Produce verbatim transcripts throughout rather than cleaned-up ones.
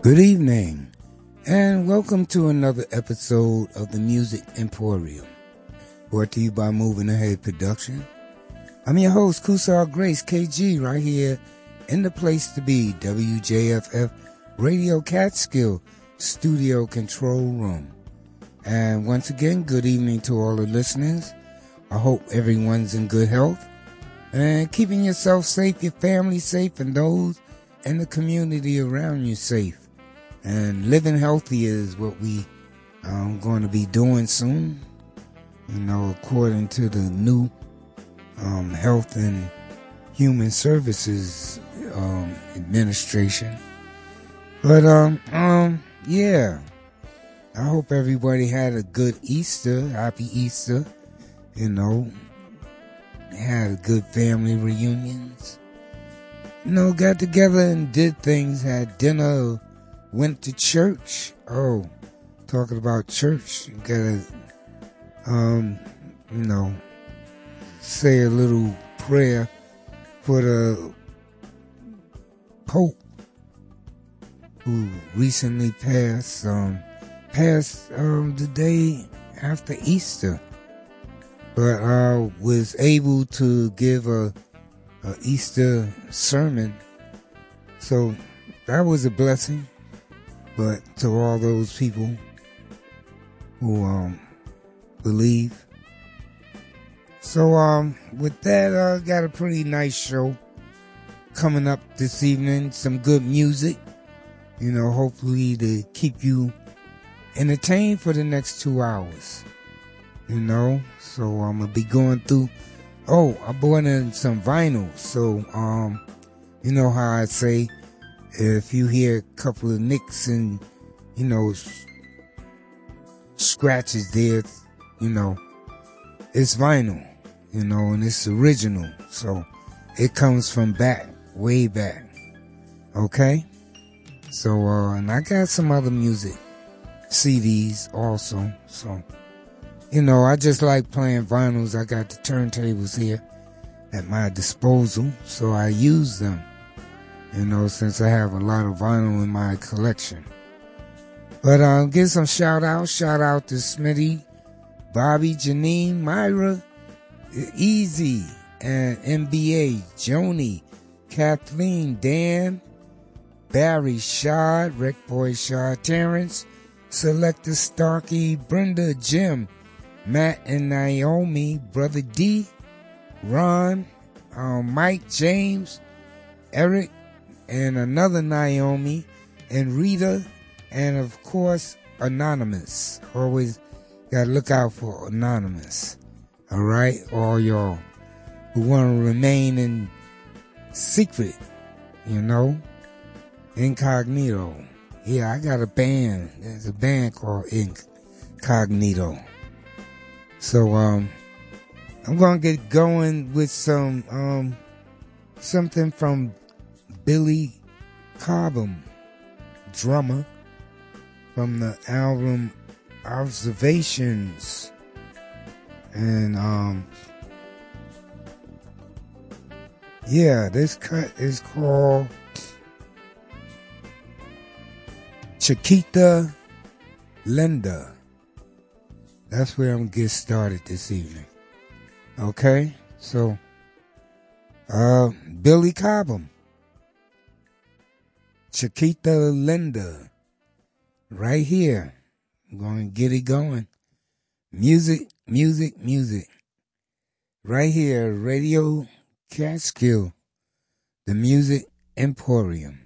Good evening, and welcome to another episode of the Music Emporium, brought to you by Moving Ahead Production. I'm your host, Kusar Grace, K G, right here in the place to be, W J F F Radio Catskill Studio Control Room. And once again, good evening to all the listeners. I hope everyone's in good health and keeping yourself safe, your family safe, and those in the community around you safe. And living healthy is what we are um, going to be doing soon, you know, according to the new um, Health and Human Services um, Administration. But, um, um, yeah, I hope everybody had a good Easter, happy Easter, you know, had good family reunions, you know, got together and did things, had dinner, went to church. Oh, talking about church, you gotta, um, you know, say a little prayer for the Pope who recently passed, um, passed, um, the day after Easter. But I was able to give a, a Easter sermon, so that was a blessing. But to all those people who um, believe. So um, with that, I uh, got a pretty nice show coming up this evening. Some good music, you know, hopefully to keep you entertained for the next two hours. You know, so I'm gonna be going through. Oh, I bought in some vinyl. So um, you know how I say, if you hear a couple of nicks and, you know, scratches there, you know, it's vinyl, you know, and it's original. So it comes from back, way back. Okay? So, uh, and I got some other music C Ds also. So, you know, I just like playing vinyls. I got the turntables here at my disposal, so I use them. You know, since I have a lot of vinyl in my collection. But uh, give some shout out. Shout out to Smitty, Bobby, Janine, Myra, Easy, and N B A, Joni, Kathleen, Dan, Barry, Shad, Rick Boy Shad, Terrence, Selector Starkey, Brenda, Jim, Matt and Naomi, Brother D, Ron, um, Mike, James, Eric, and another Naomi, and Rita, and of course, Anonymous. Always gotta look out for Anonymous. Alright, all y'all who want to remain in secret, you know, incognito. Yeah, I got a band. There's a band called Incognito. So, um, I'm gonna get going with some, um, something from Billy Cobham, drummer, from the album Observations. And, um, yeah, this cut is called Chiquita Linda. That's where I'm gonna get started this evening. Okay? So, uh, Billy Cobham. Chiquita Linda, right here. I'm going to get it going. Music, music, music. Right here, Radio Catskill, the Music Emporium.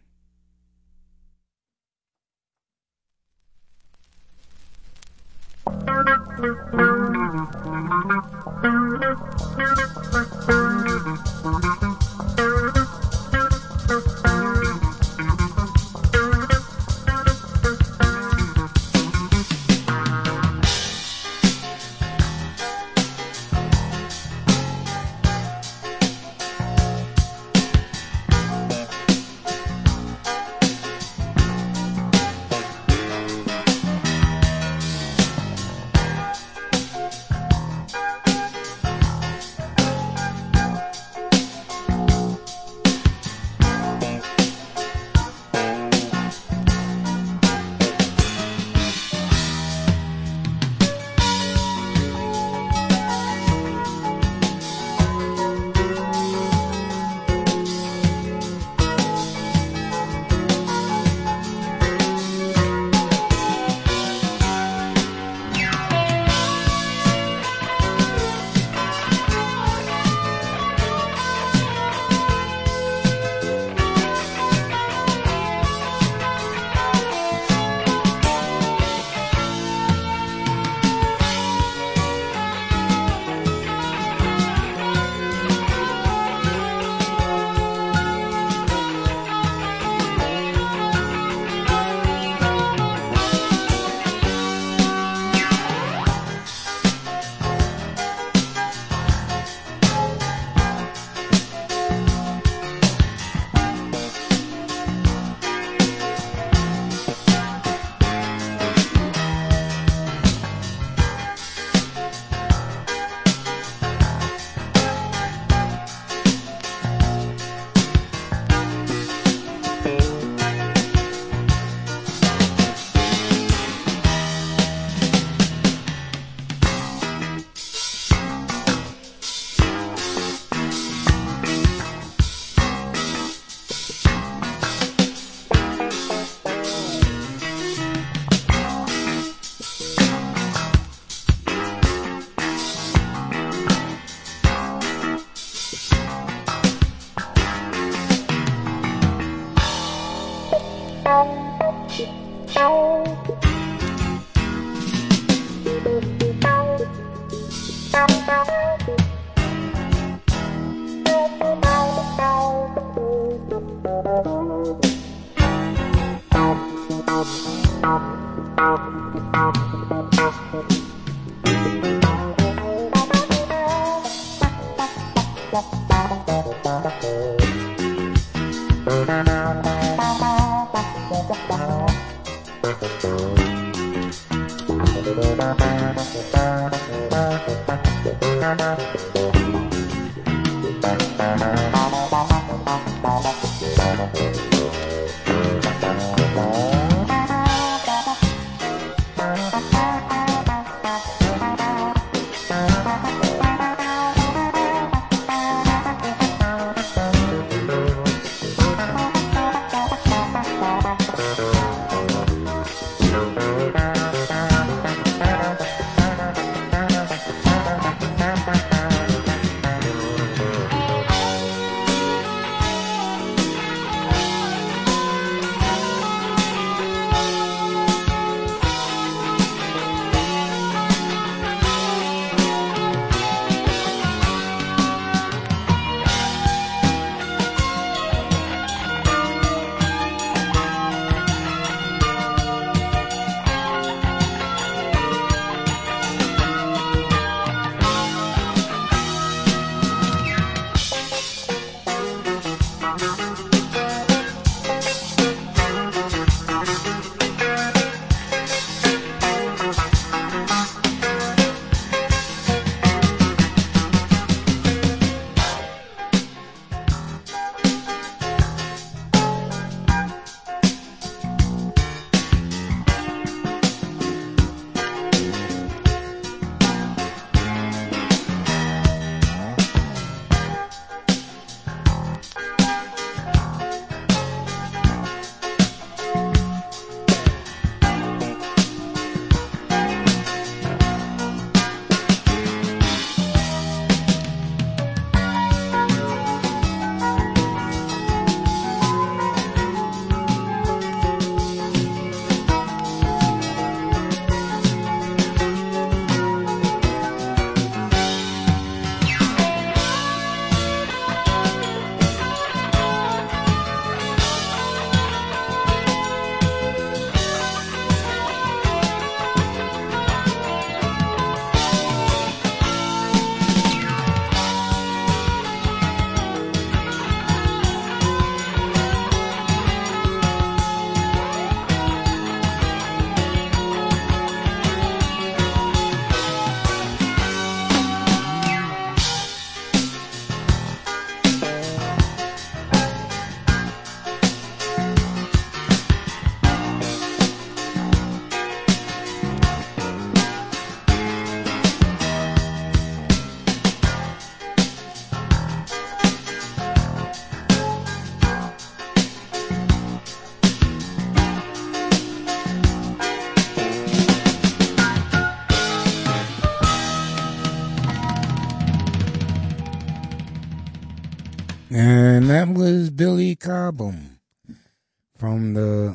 And that was Billy Cobham from the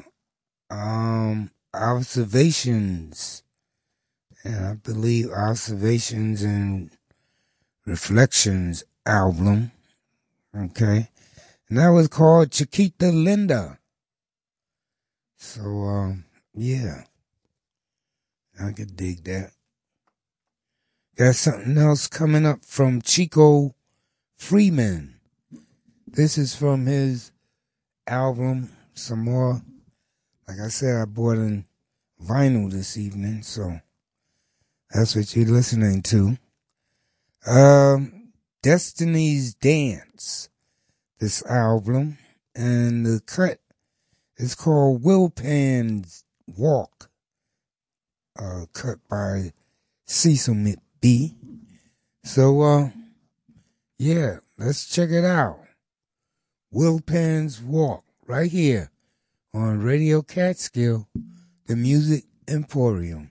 um, Observations, and I believe Observations and Reflections album. Okay. And that was called Chiquita Linda. So, um, yeah. I could dig that. Got something else coming up from Chico Freeman. This is from his album, some more. Like I said, I bought in vinyl this evening, so that's what you're listening to. Um, Destiny's Dance, this album, and the cut is called Wilpan's Walk, uh, cut by Cecil McBee. So, uh, yeah, let's check it out. Wilpan's Walk, right here on Radio Catskill, the Music Emporium.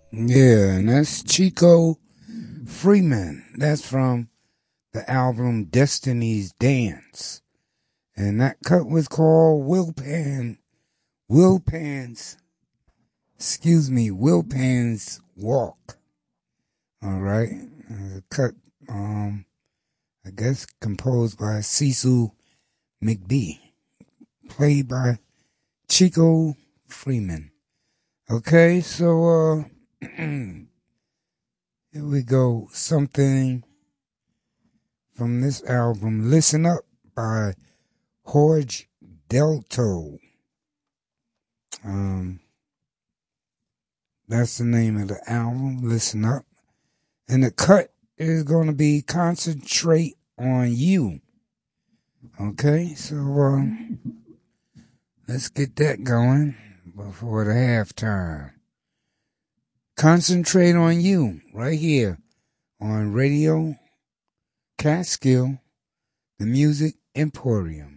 Yeah, and that's Chico Freeman. That's from the album Destiny's Dance. And that cut was called Will Pan, Will Pan's, excuse me, Will Pan's Walk. All right. Uh, cut, um, I guess composed by Cecil McBee, played by Chico Freeman. Okay, so, uh, here we go. Something from this album, Listen Up by Jorge Delto. Um, that's the name of the album, Listen Up. And the cut is going to be Concentrate on You. Okay, so um, let's get that going before the halftime. Concentrate on You, right here on Radio Catskill, the Music Emporium.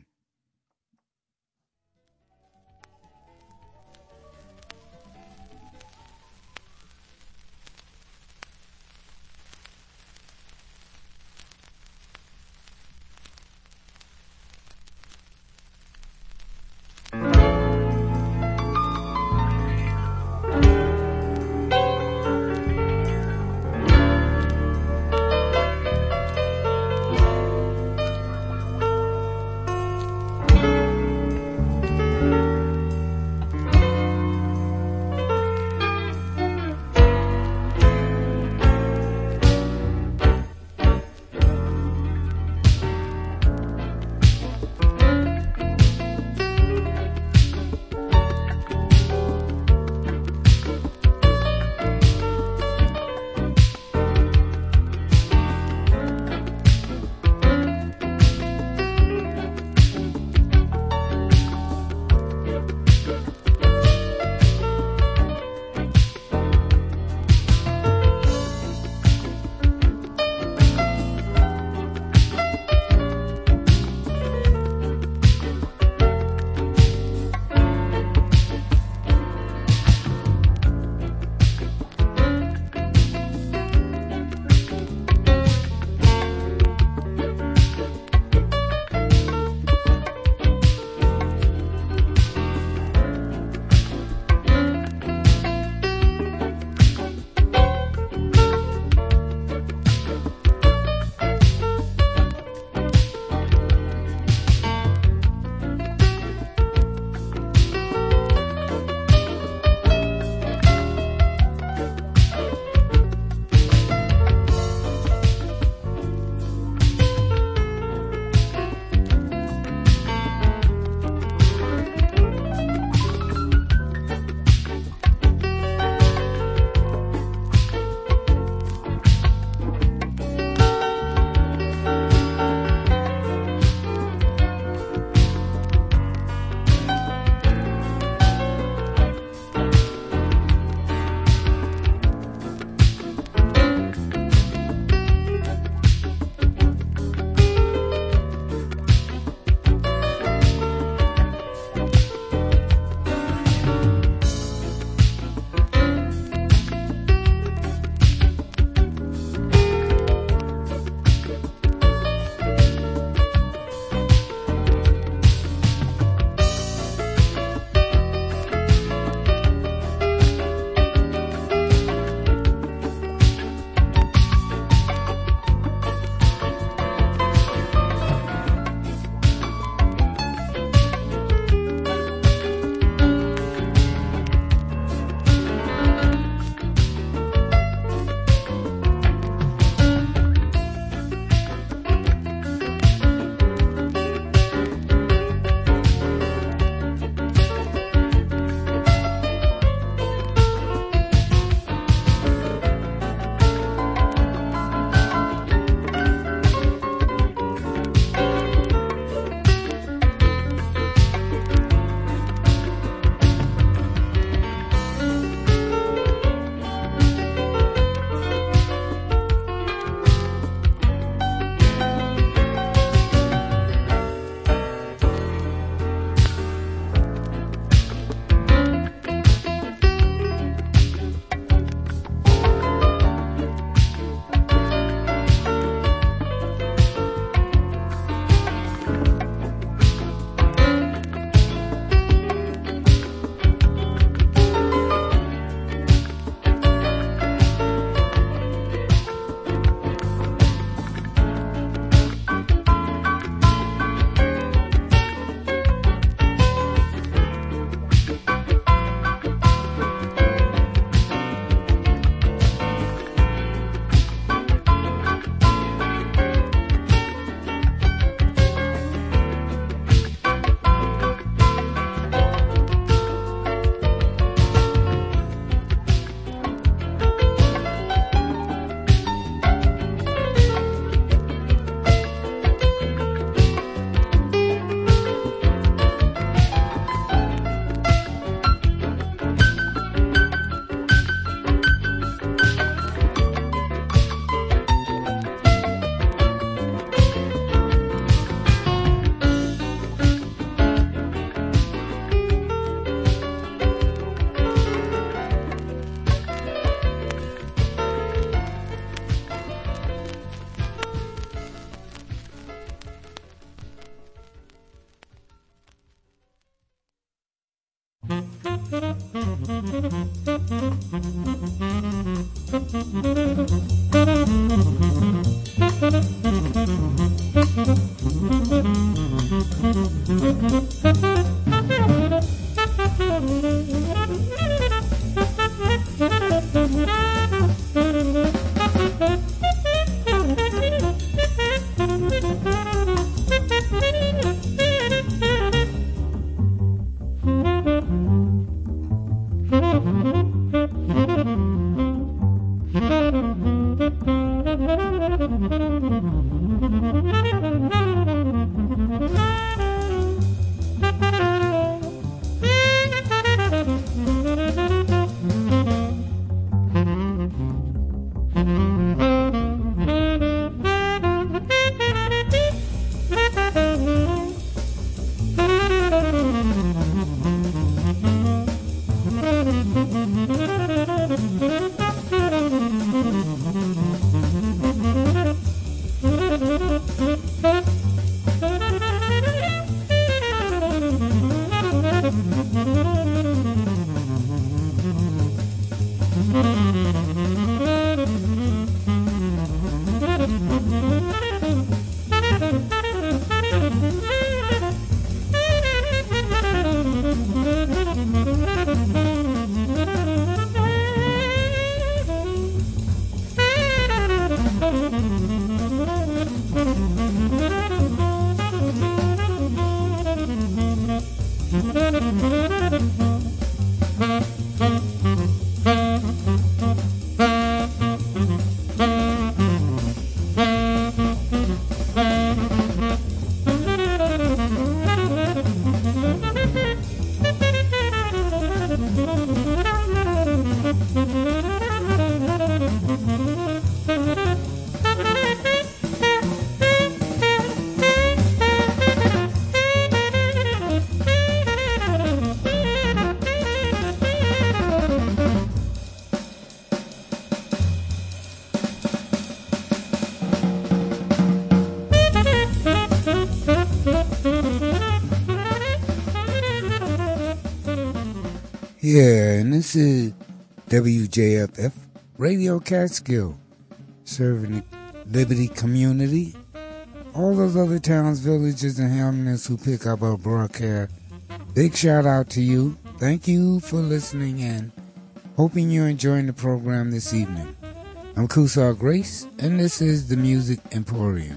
Yeah, and this is W J F F Radio Catskill, serving the Liberty community, all those other towns, villages, and hamlets who pick up our broadcast. Big shout out to you. Thank you for listening in. Hoping you're enjoying the program this evening. I'm Kusar Grace, and this is the Music Emporium.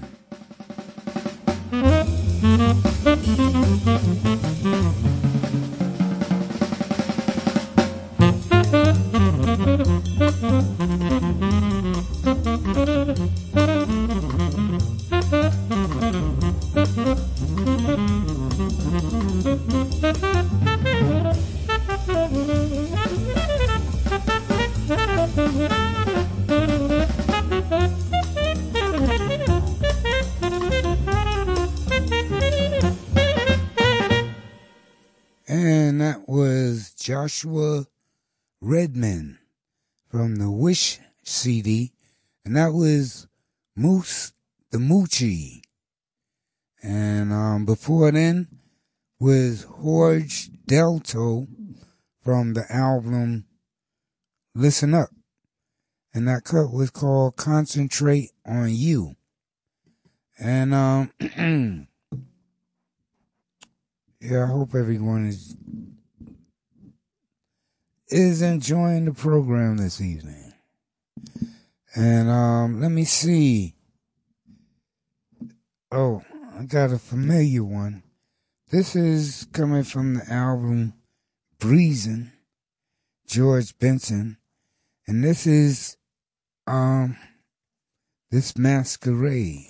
And that was Joshua Redman from the Wish C D, and that was Moose the Moochie. And um, before then was Jorge Delto from the album Listen Up, and that cut was called Concentrate on You. And um, yeah, I hope everyone is is enjoying the program this evening. And um, let me see. Oh, I got a familiar one. This is coming from the album Breezin', George Benson. And this is um this Masquerade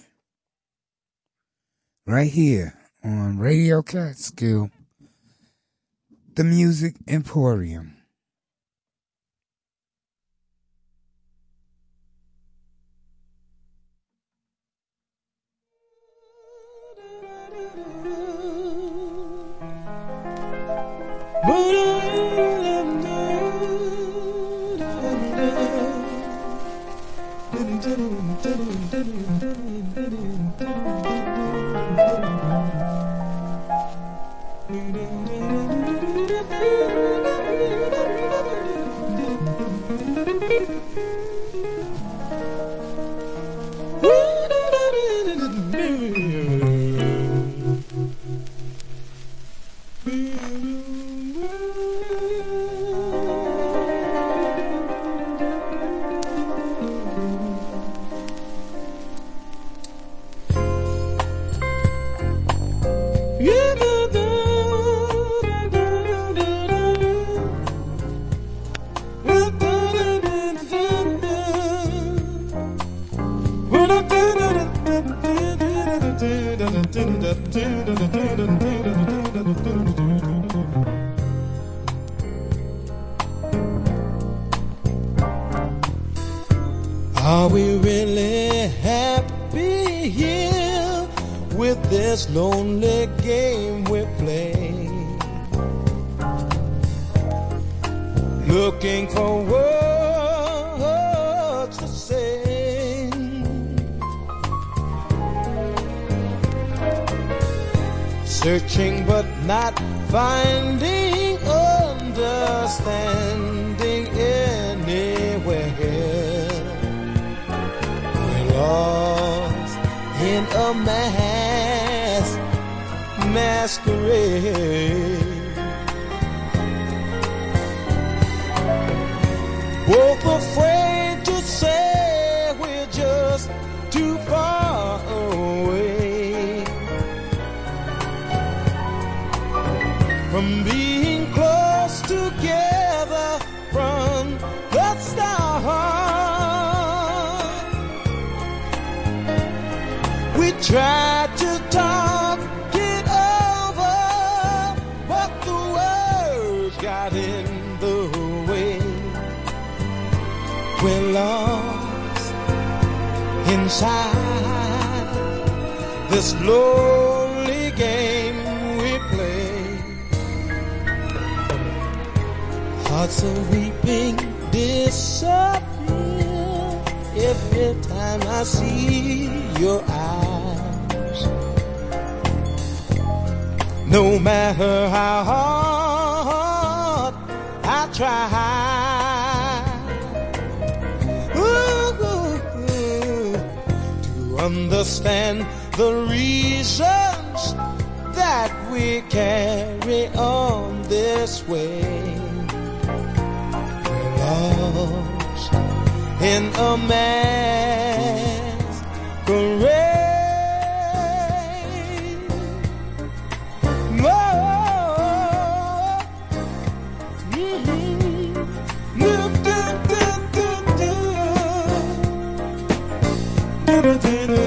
right here on Radio Catskill, the Music Emporium. Are we really happy here with this lonely game we play? Looking for words to say, searching but not finding understanding anywhere. We're lost in a mass masquerade, both afraid to say we're just too far away from being close together from the start. We tried to talk it over, but the words got in the way. We're lost inside this lonely game we play. Hearts are weeping disappear every time I see your eyes. No matter how hard I try to understand the reasons that we carry on this way. We're lost in a masquerade. Oh, mm-hmm. Do, do, do, do, do. Do, do, do, do.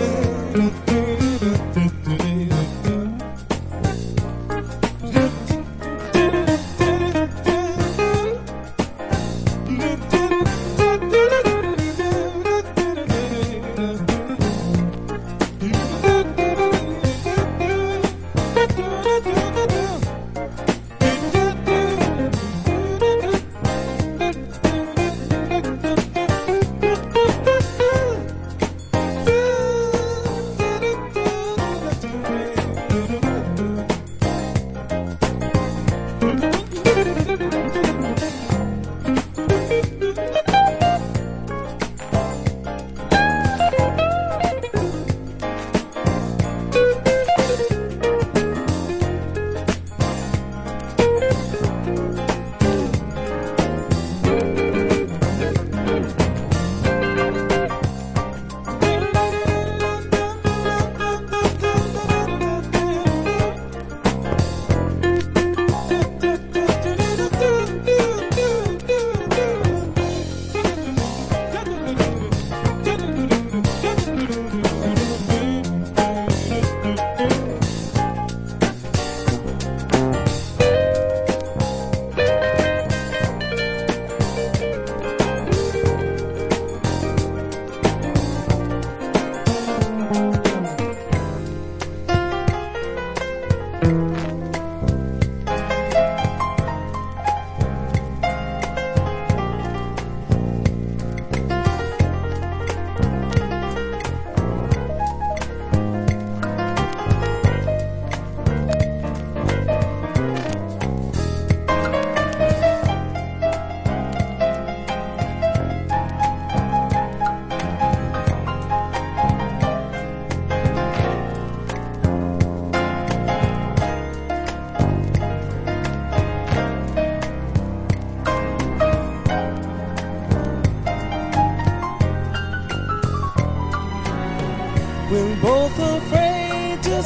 We're both afraid to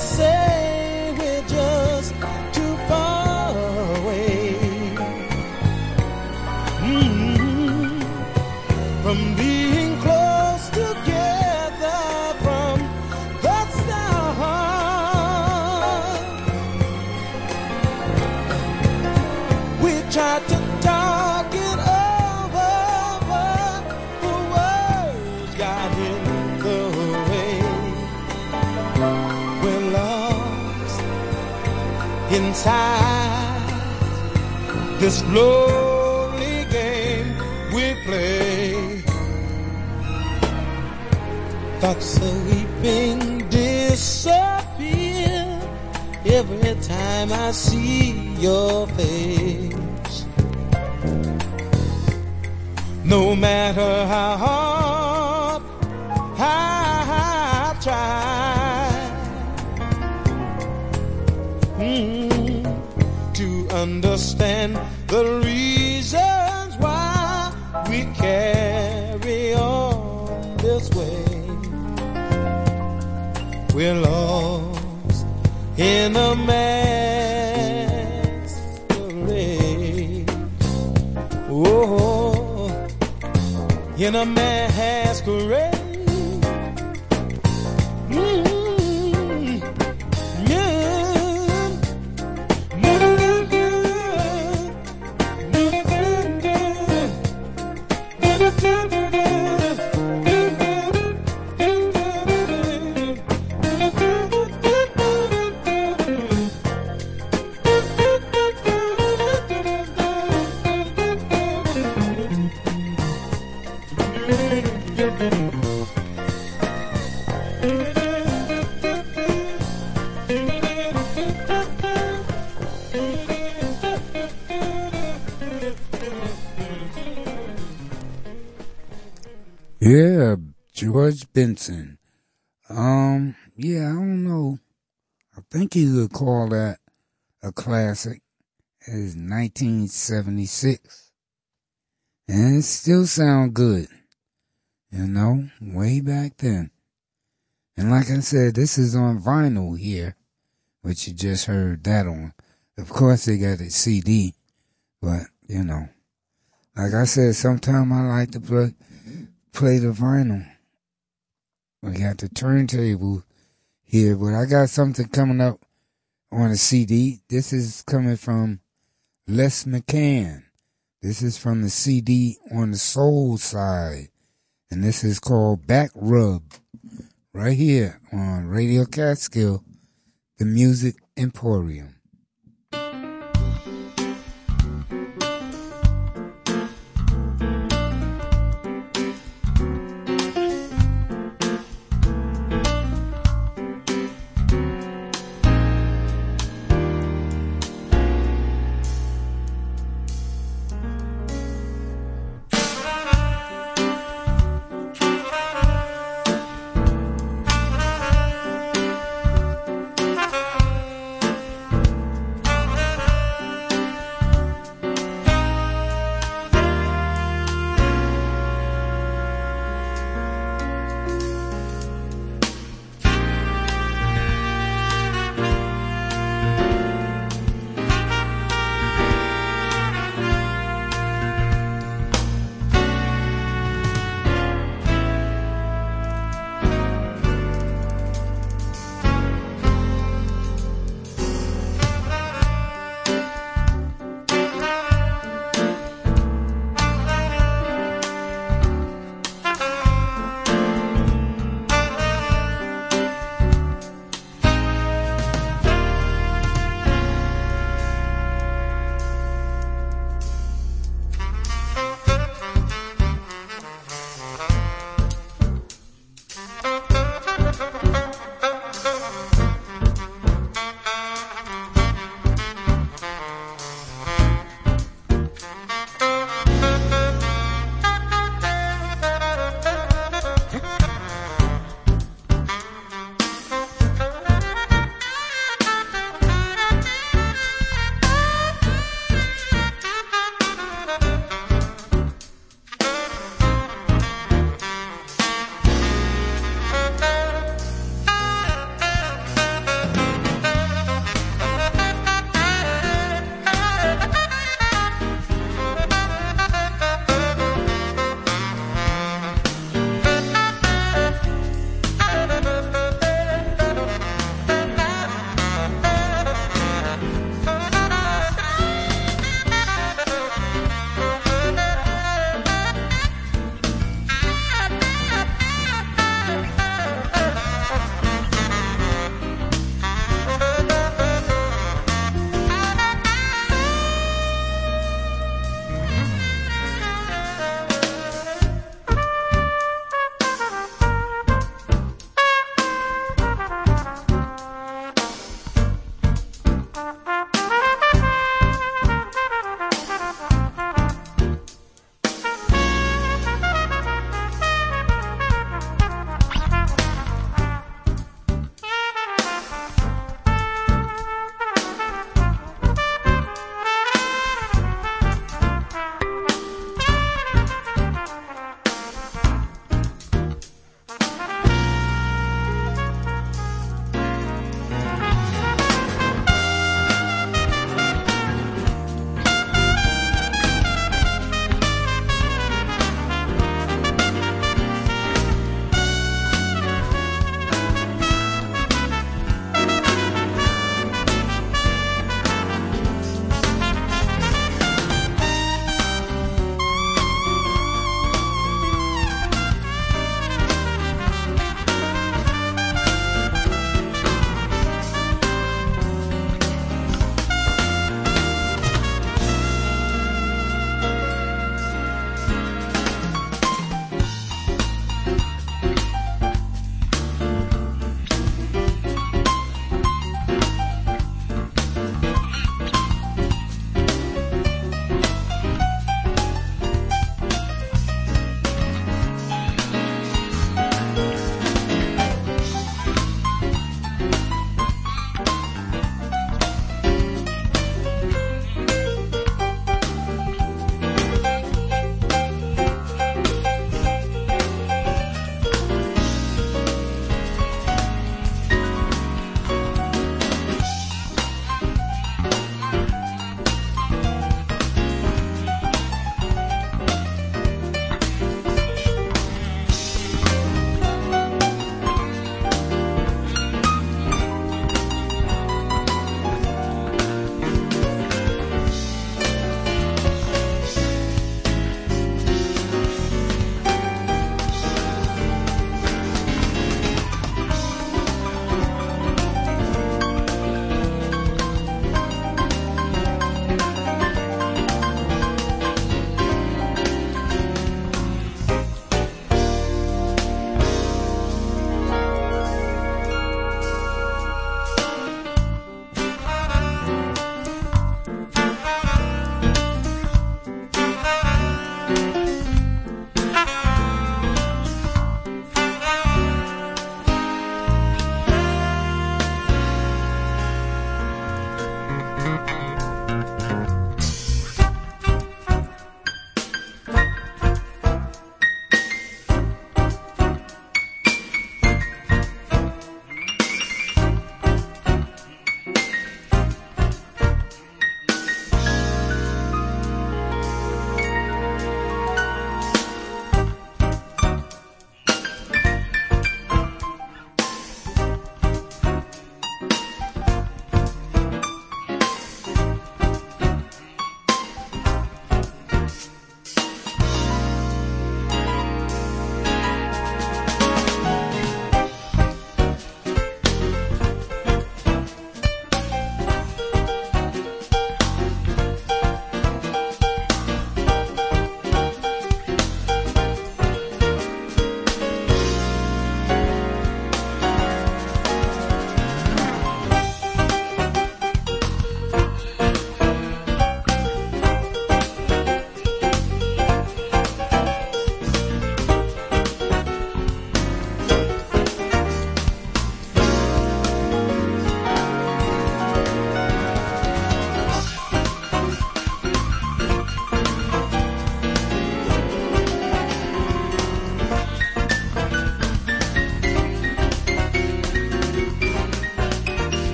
say we're just too far away mm-hmm. from being close together from the start. inside this lonely game we play. Thoughts of weeping disappear every time I see your face. No matter how hard I try mm, to understand the reasons why we carry on this way, we're lost in a masquerade. Oh, in a masquerade. Mm-hmm. Yeah. Yeah, George Benson. Um, yeah, I don't know. I think you could call that a classic. It's nineteen seventy-six. And it still sound good. You know, way back then. And like I said, this is on vinyl here, which you just heard that on. Of course, they got a C D, but, you know, like I said, sometimes I like to play, play the vinyl. We got the turntable here, but I got something coming up on a C D. This is coming from Les McCann. This is from the C D on the soul side. And this is called Back Rub. Right here on Radio Catskill, the Music Emporium.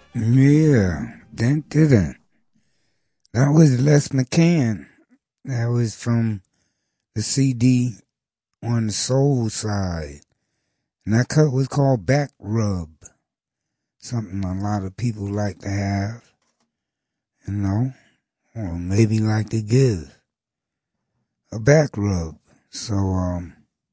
Yeah, didn't didn't. That was Les McCann. That was from the C D on the soul side. And that cut was called Back Rub. Something a lot of people like to have, you know, or maybe like to give. A back rub. So, um,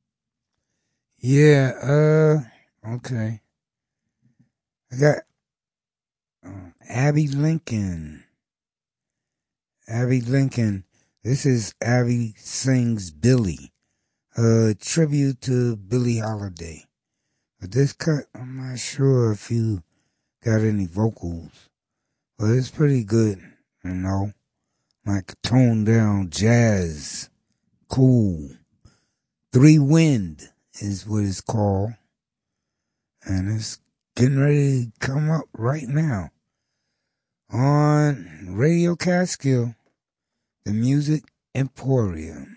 yeah, uh, okay. I got uh, Abby Lincoln. Abby Lincoln. This is Abby Sings Billy. A tribute to Billie Holiday. But this cut, I'm not sure if you got any vocals. But it's pretty good, you know. Like toned down jazz. Cool. Three Wind is what it's called. And it's getting ready to come up right now. On Radio Catskill, the Music Emporium.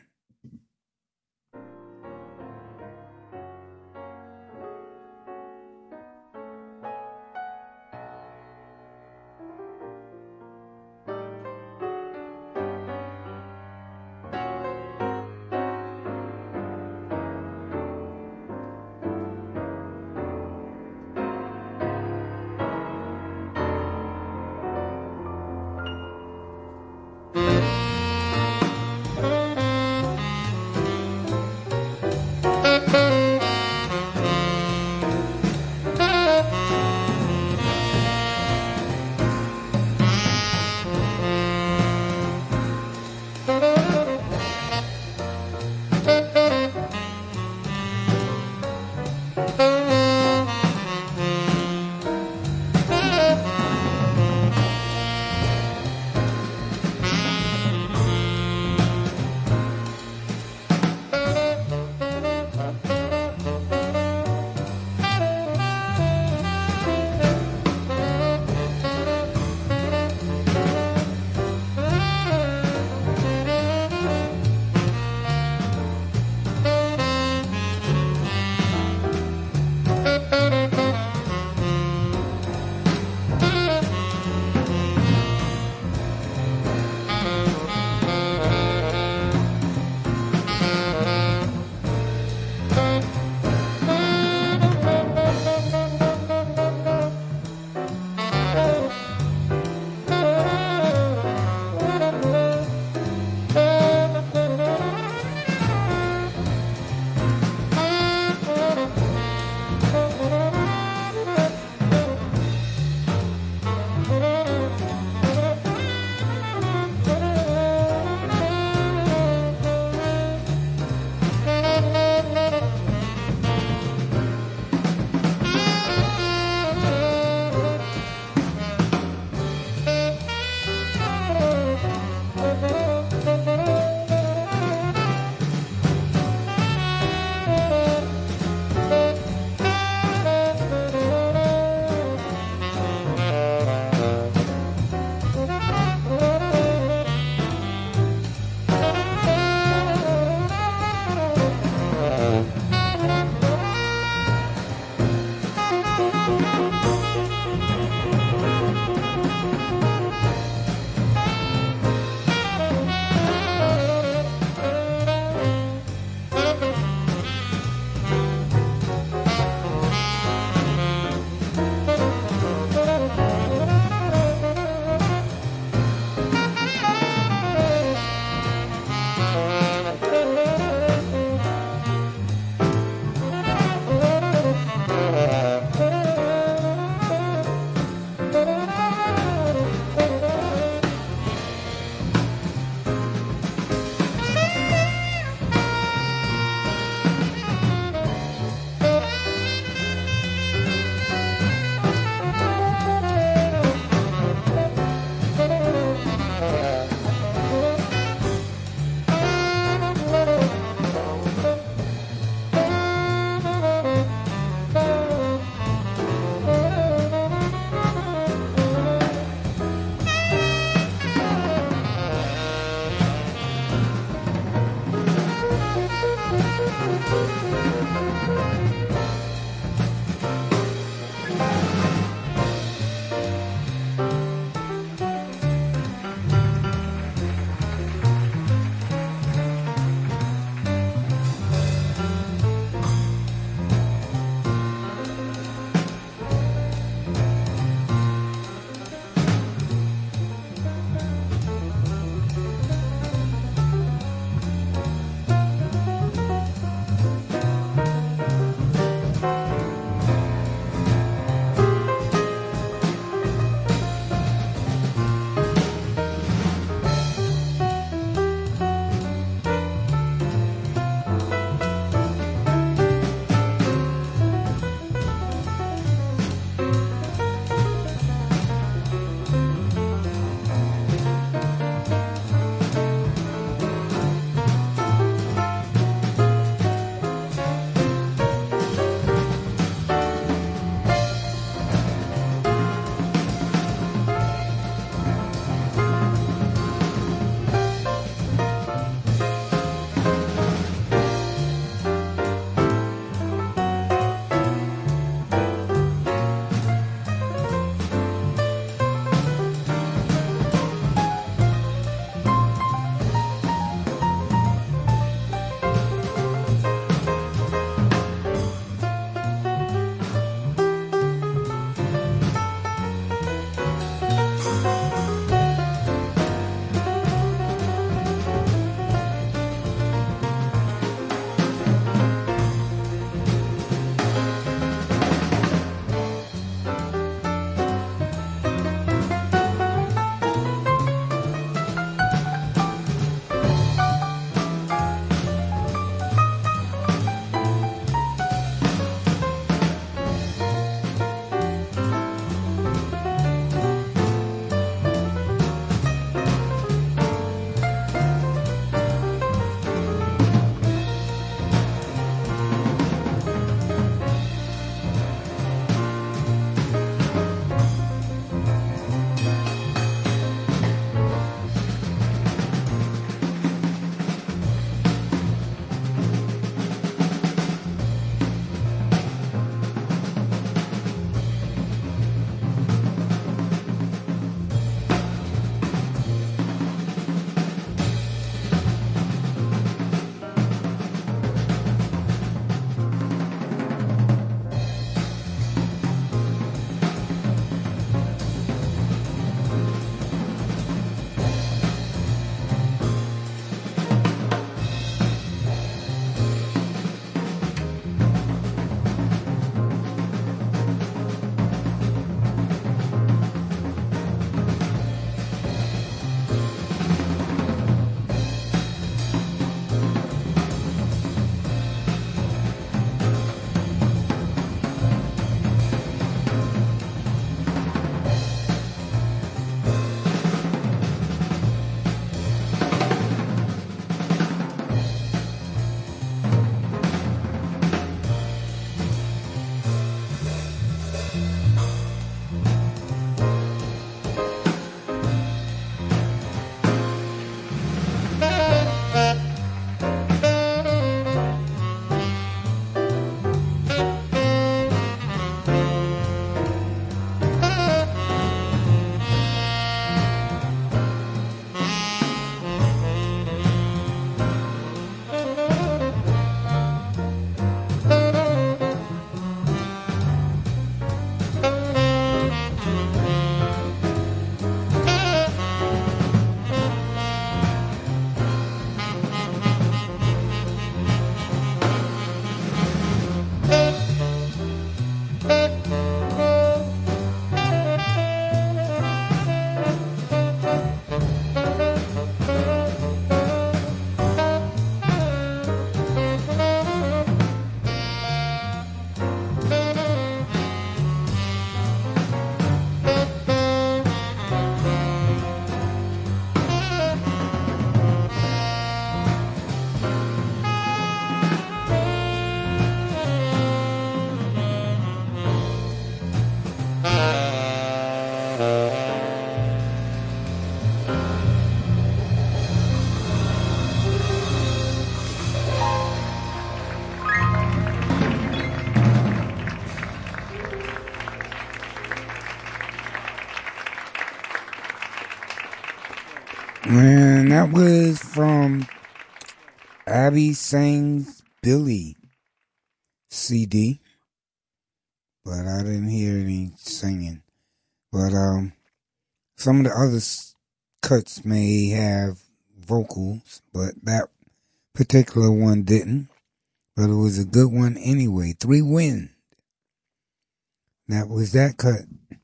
And that was from Abby Sings Billy C D. But I didn't hear any singing. But um, some of the other s- cuts may have vocals, but that particular one didn't. But it was a good one anyway. Three Wind. That was that cut.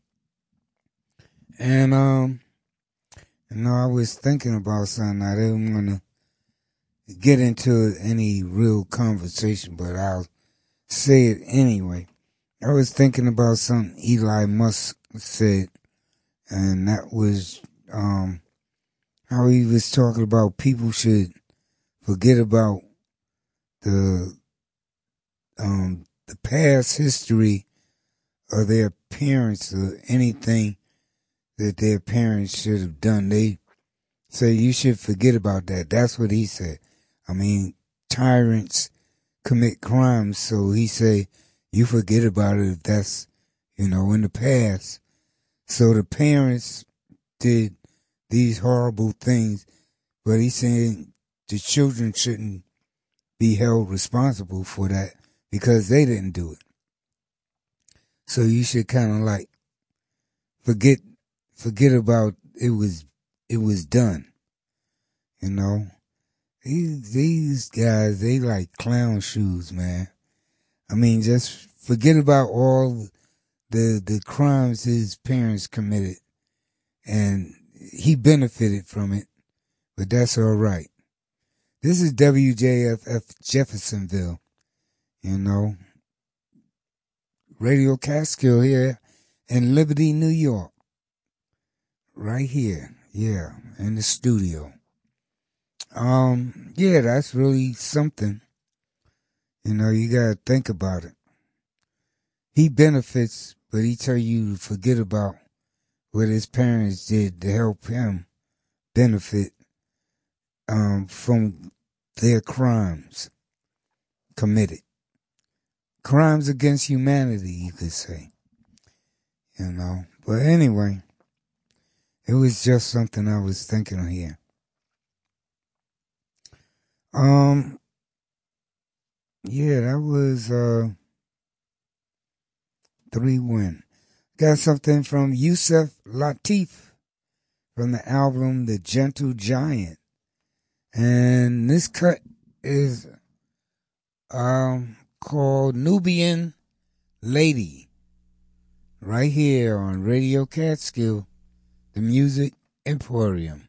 And um, you know, I was thinking about something. I didn't want to get into any real conversation, but I'll say it anyway. I was thinking about something Eli Musk said, and that was um, how he was talking about people should forget about the um, the past history of their parents or anything that their parents should have done. They say you should forget about that. That's what he said. I mean, tyrants commit crimes, so he said you forget about it if that's, you know, in the past. So the parents did these horrible things, but he's saying the children shouldn't be held responsible for that because they didn't do it. So you should kind of like forget forget about it was it was done. You know, these these guys, they like clown shoes, man. I mean, just forget about all the the crimes his parents committed, and he benefited from it, but that's all right. This is W J F F Jeffersonville, you know, Radio Catskill here in Liberty, New York, right here, yeah, in the studio. Um, yeah, that's really something. You know, you gotta think about it. He benefits, but he tell you to forget about what his parents did to help him benefit um, from their crimes committed. Crimes against humanity, you could say. You know, but anyway, it was just something I was thinking of here. Um, yeah, that was uh, Three Win. Got something from Yusef Lateef from the album The Gentle Giant. And this cut is um called Nubian Lady. Right here on Radio Catskill, the Music Emporium.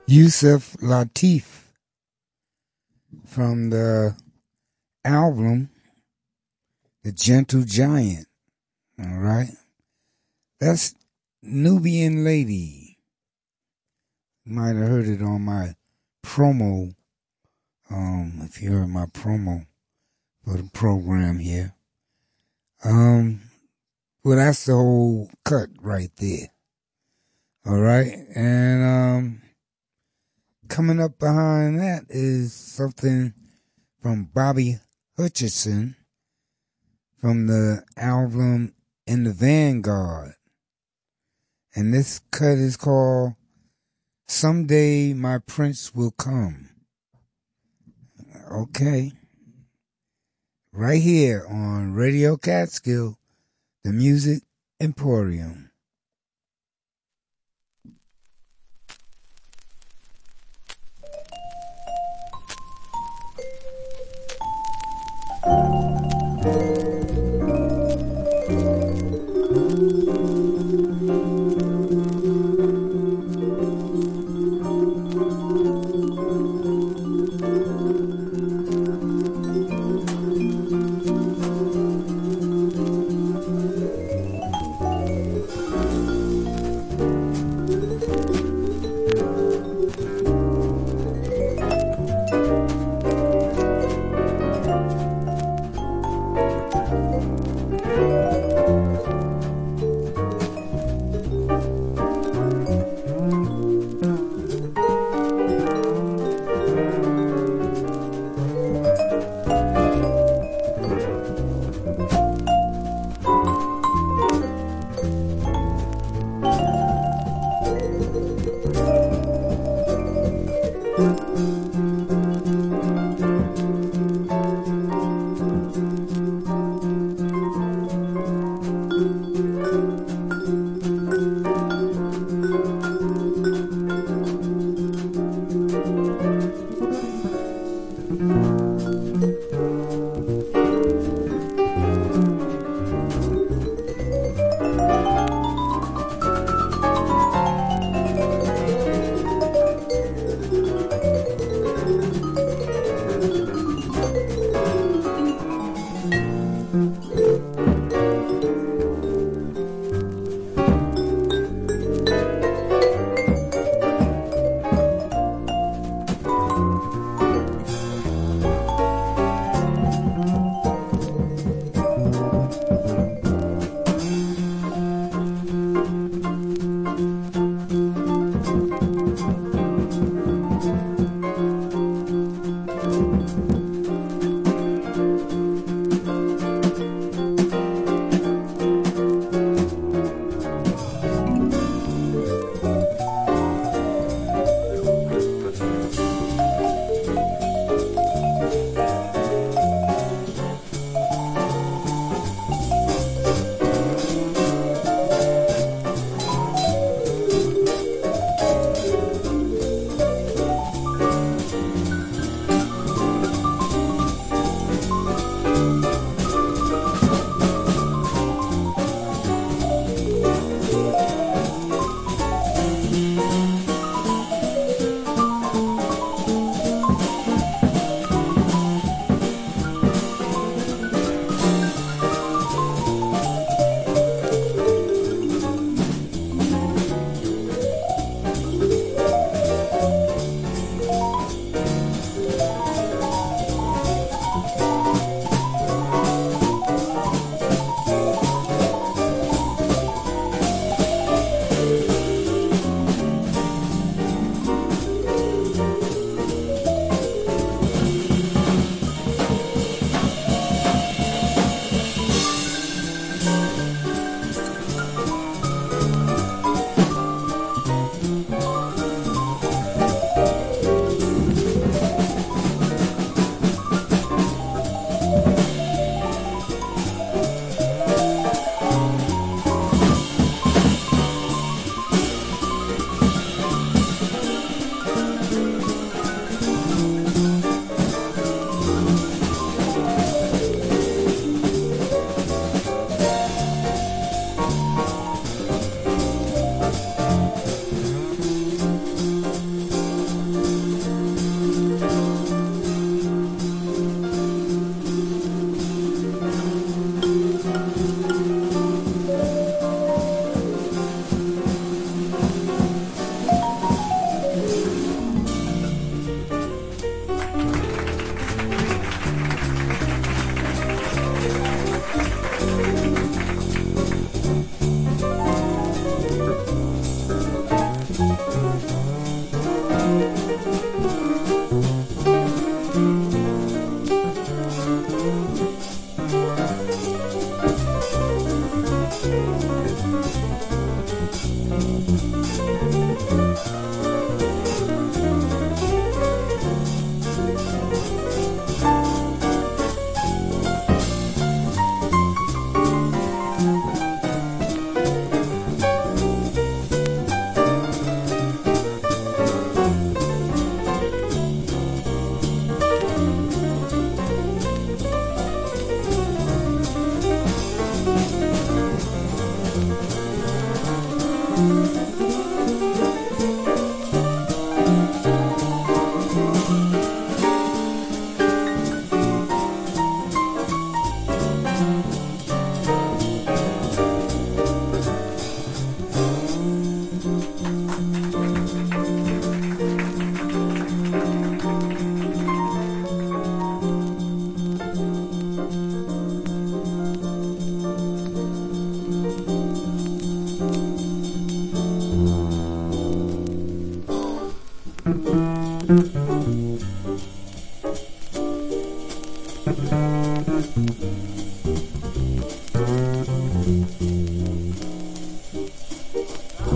Yusuf Lateef from the album The Gentle Giant. All right. That's Nubian Lady. You might have heard it on my promo. Um, if you heard my promo for the program here. Um, well, that's the whole cut right there. All right. And, um, coming up behind that is something from Bobby Hutcherson from the album In the Vanguard. And this cut is called Someday My Prince Will Come. Okay. Right here on Radio Catskill, the Music Emporium.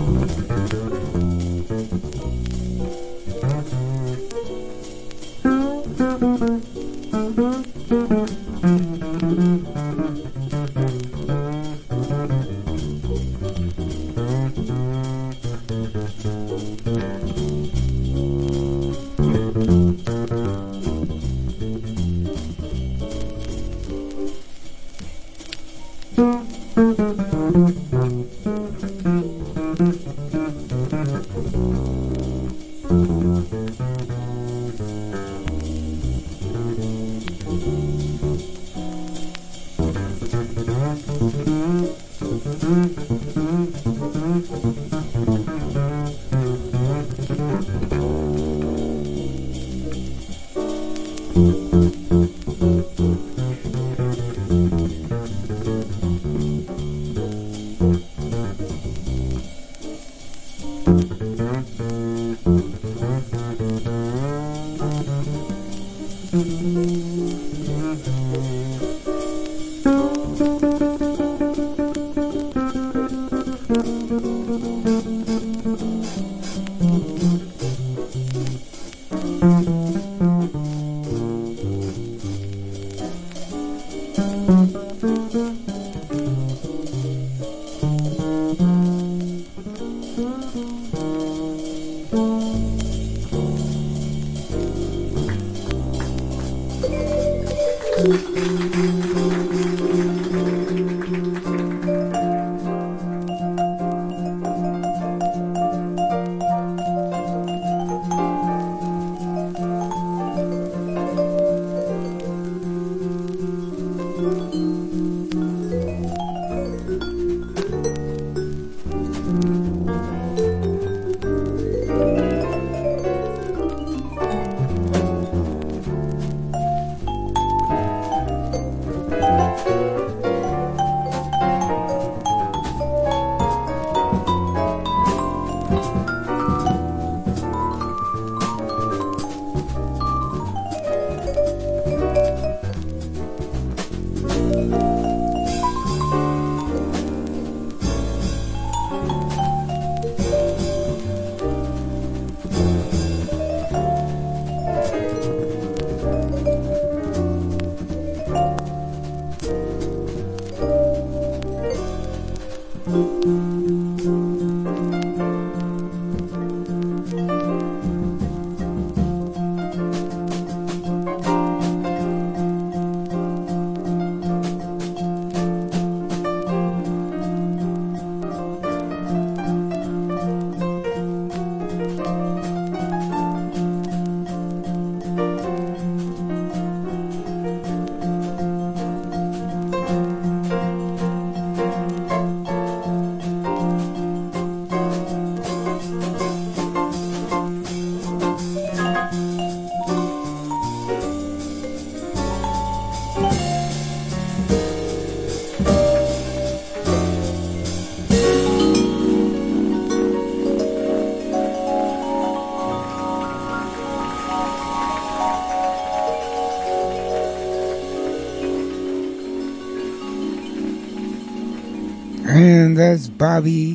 And that's Bobby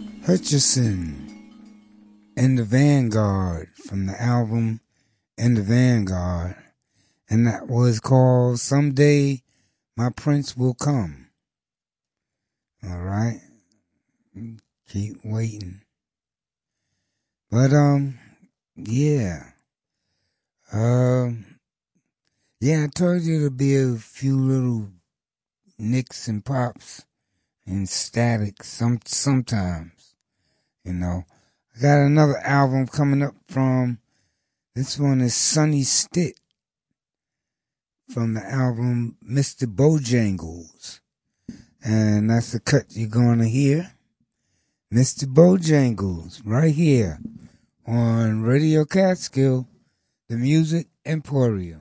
Hutcherson and the Vanguard from the album In the Vanguard. And that was called Someday My Prince Will Come. All right. Keep waiting. But, um, yeah. Um, yeah, I told you there'll be a few little nicks and pops and static some sometimes, you know. I got another album coming up from, this one is Sonny Stitt from the album Mister Bojangles. And that's the cut you're going to hear. Mister Bojangles, right here on Radio Catskill, the Music Emporium.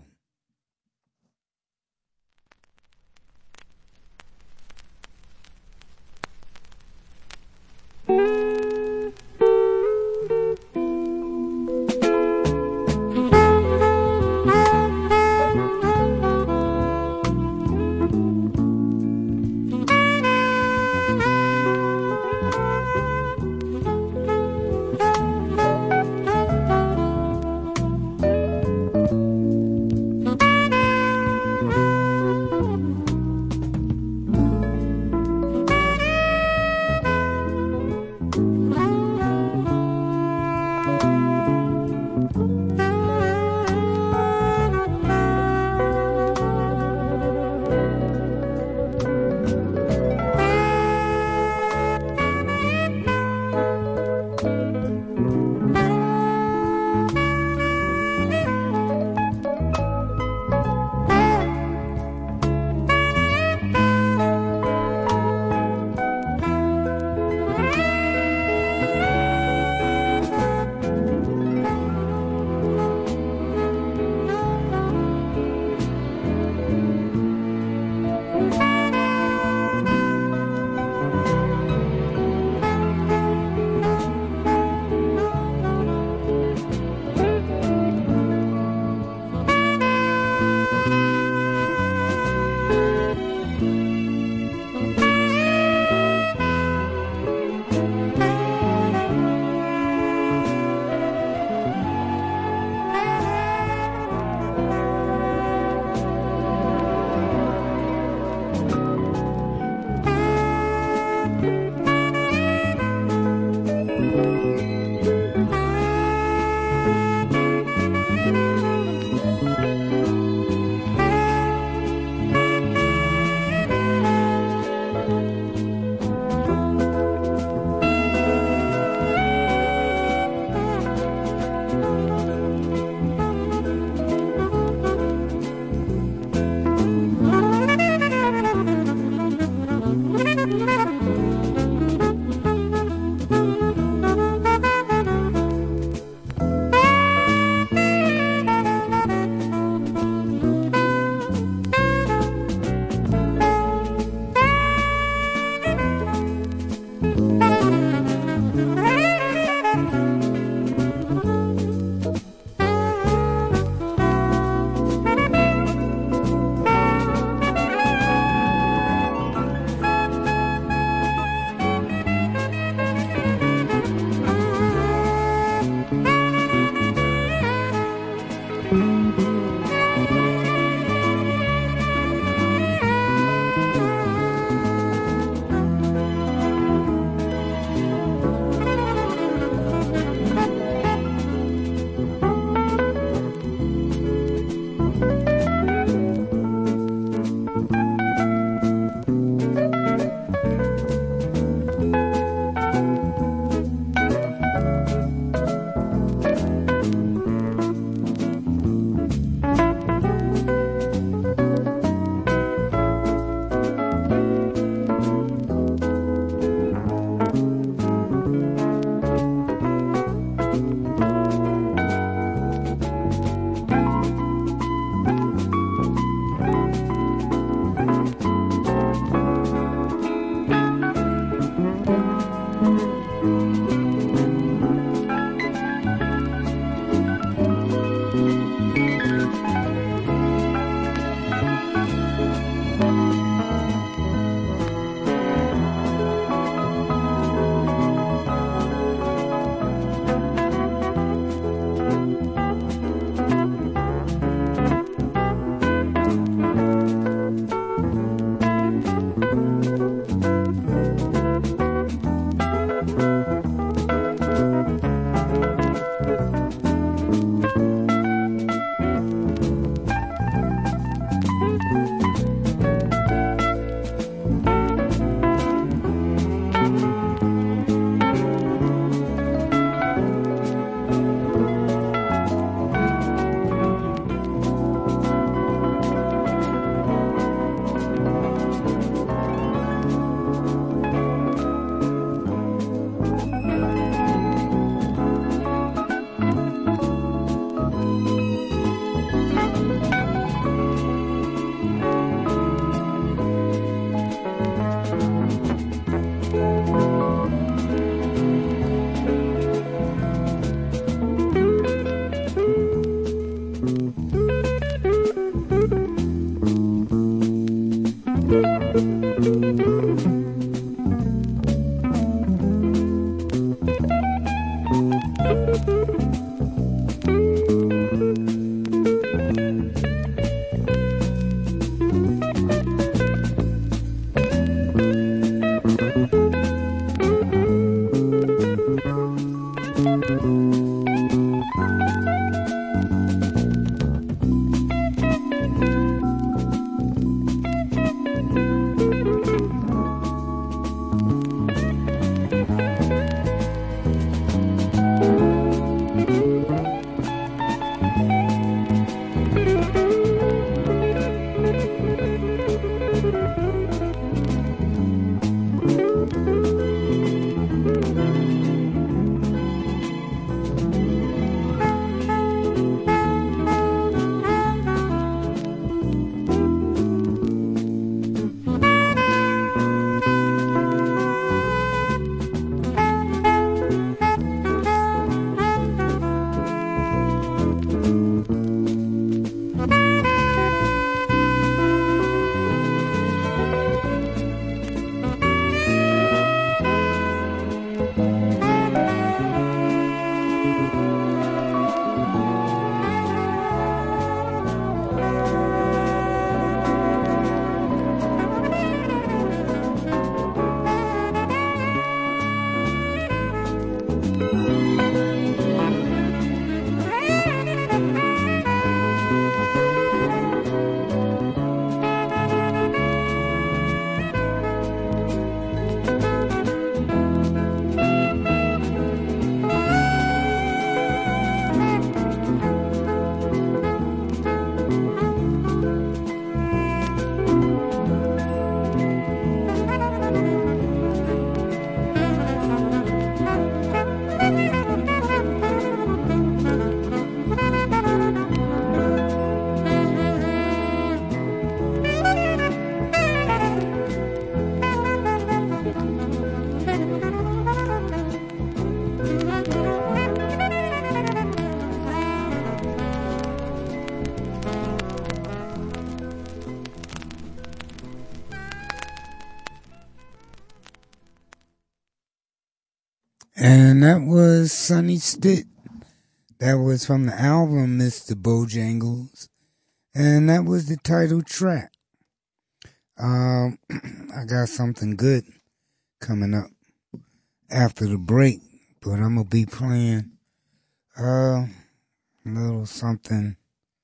And that was Sonny Stitt. That was from the album Mister Bojangles. And that was the title track. Um, I got something good coming up after the break, but I'm going to be playing uh, a little something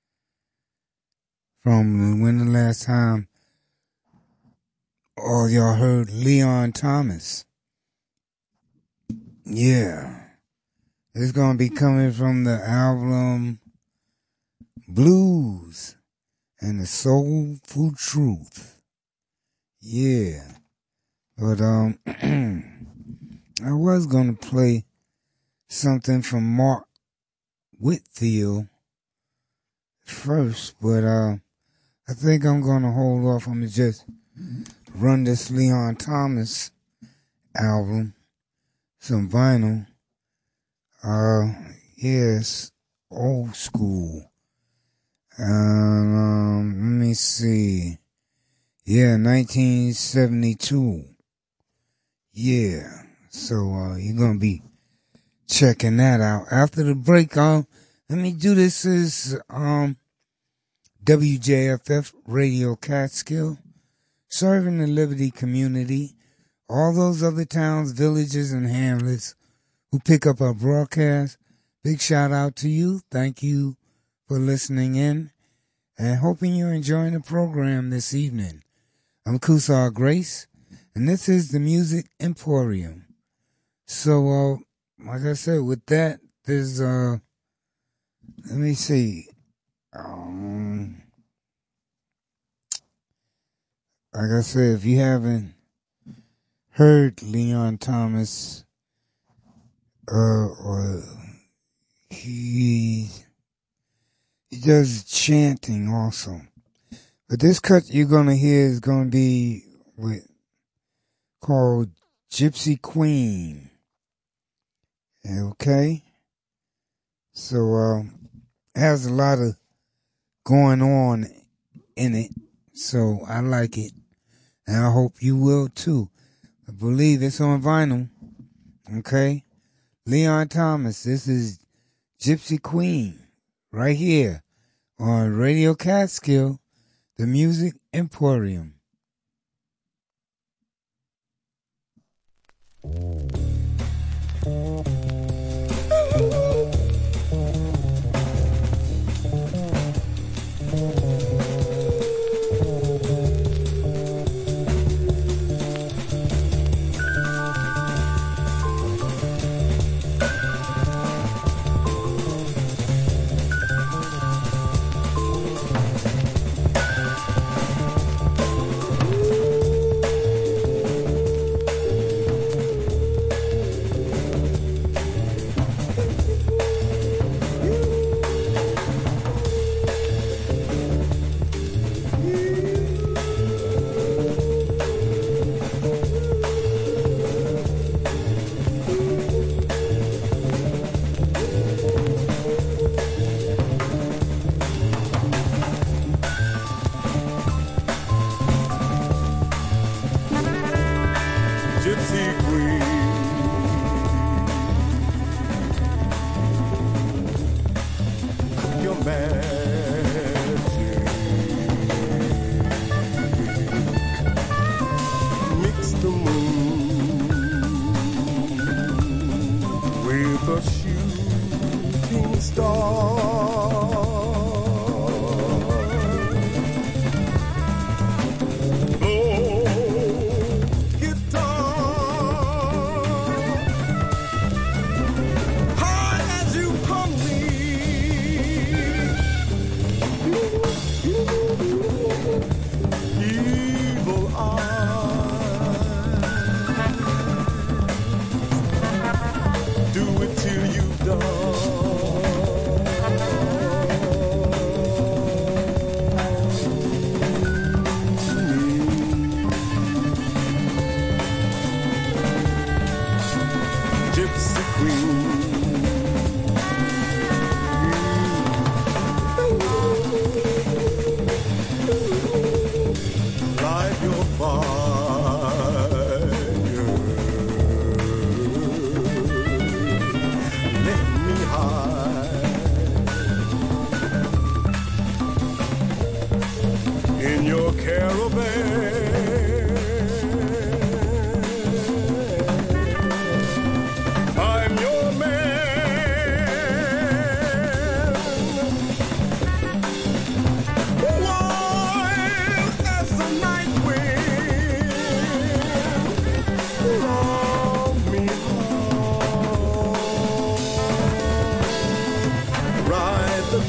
from when the last time all y'all heard Leon Thomas. Yeah. It's going to be coming from the album Blues and the Soulful Truth. Yeah. But um, I was going to play something from Mark Whitfield first, but uh, I think I'm going to hold off. I'm going to just run this Leon Thomas album, some vinyl. Uh, yes, old school. And, um, let me see. Yeah, nineteen seventy-two. Yeah. So, uh, you're gonna be checking that out. After the break, um, let me do this as, um, W J F F Radio Catskill, serving the Liberty community, all those other towns, villages, and hamlets who pick up our broadcast. Big shout out to you. Thank you for listening in and hoping you're enjoying the program this evening. I'm Kusar Grace, and this is the Music Emporium. So, uh, like I said, with that, there's, uh, let me see. Um, like I said, if you haven't heard Leon Thomas, Uh, or he, he does chanting also. But this cut you're going to hear is going to be with, called Gypsy Queen. Okay? So, uh, it has a lot of going on in it. So, I like it. And I hope you will too. I believe it's on vinyl. Okay? Leon Thomas, this is Gypsy Queen, right here on Radio Catskill, the Music Emporium.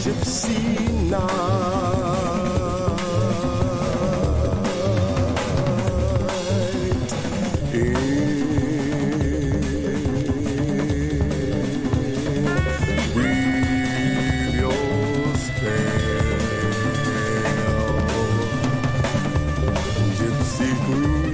gypsy night. Weave your spell, gypsy queen.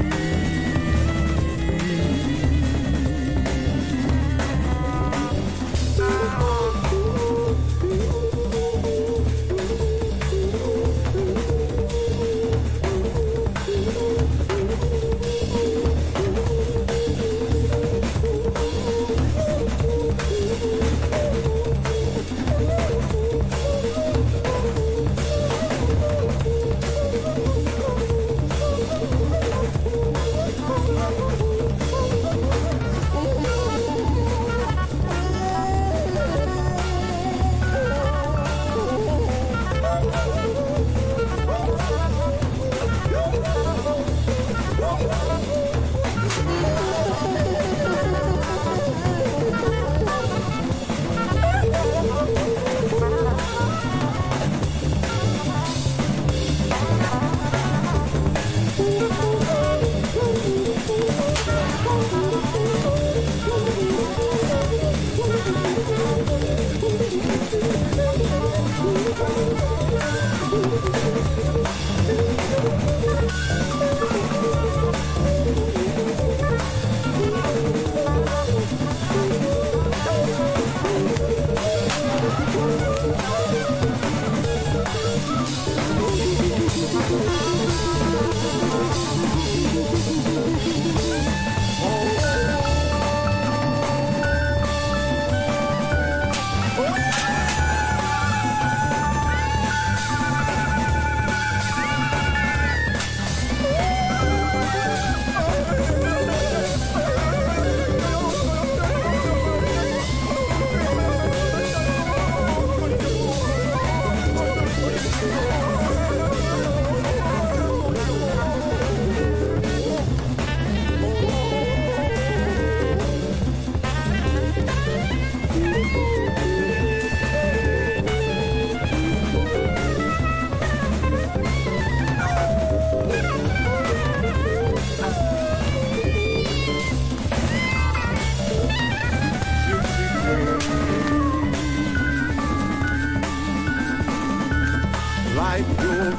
Light your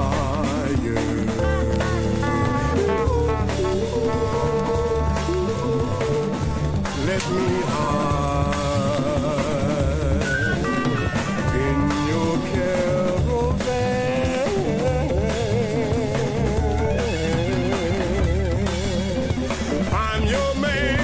fire. Let me hide in your caravan. I'm your man.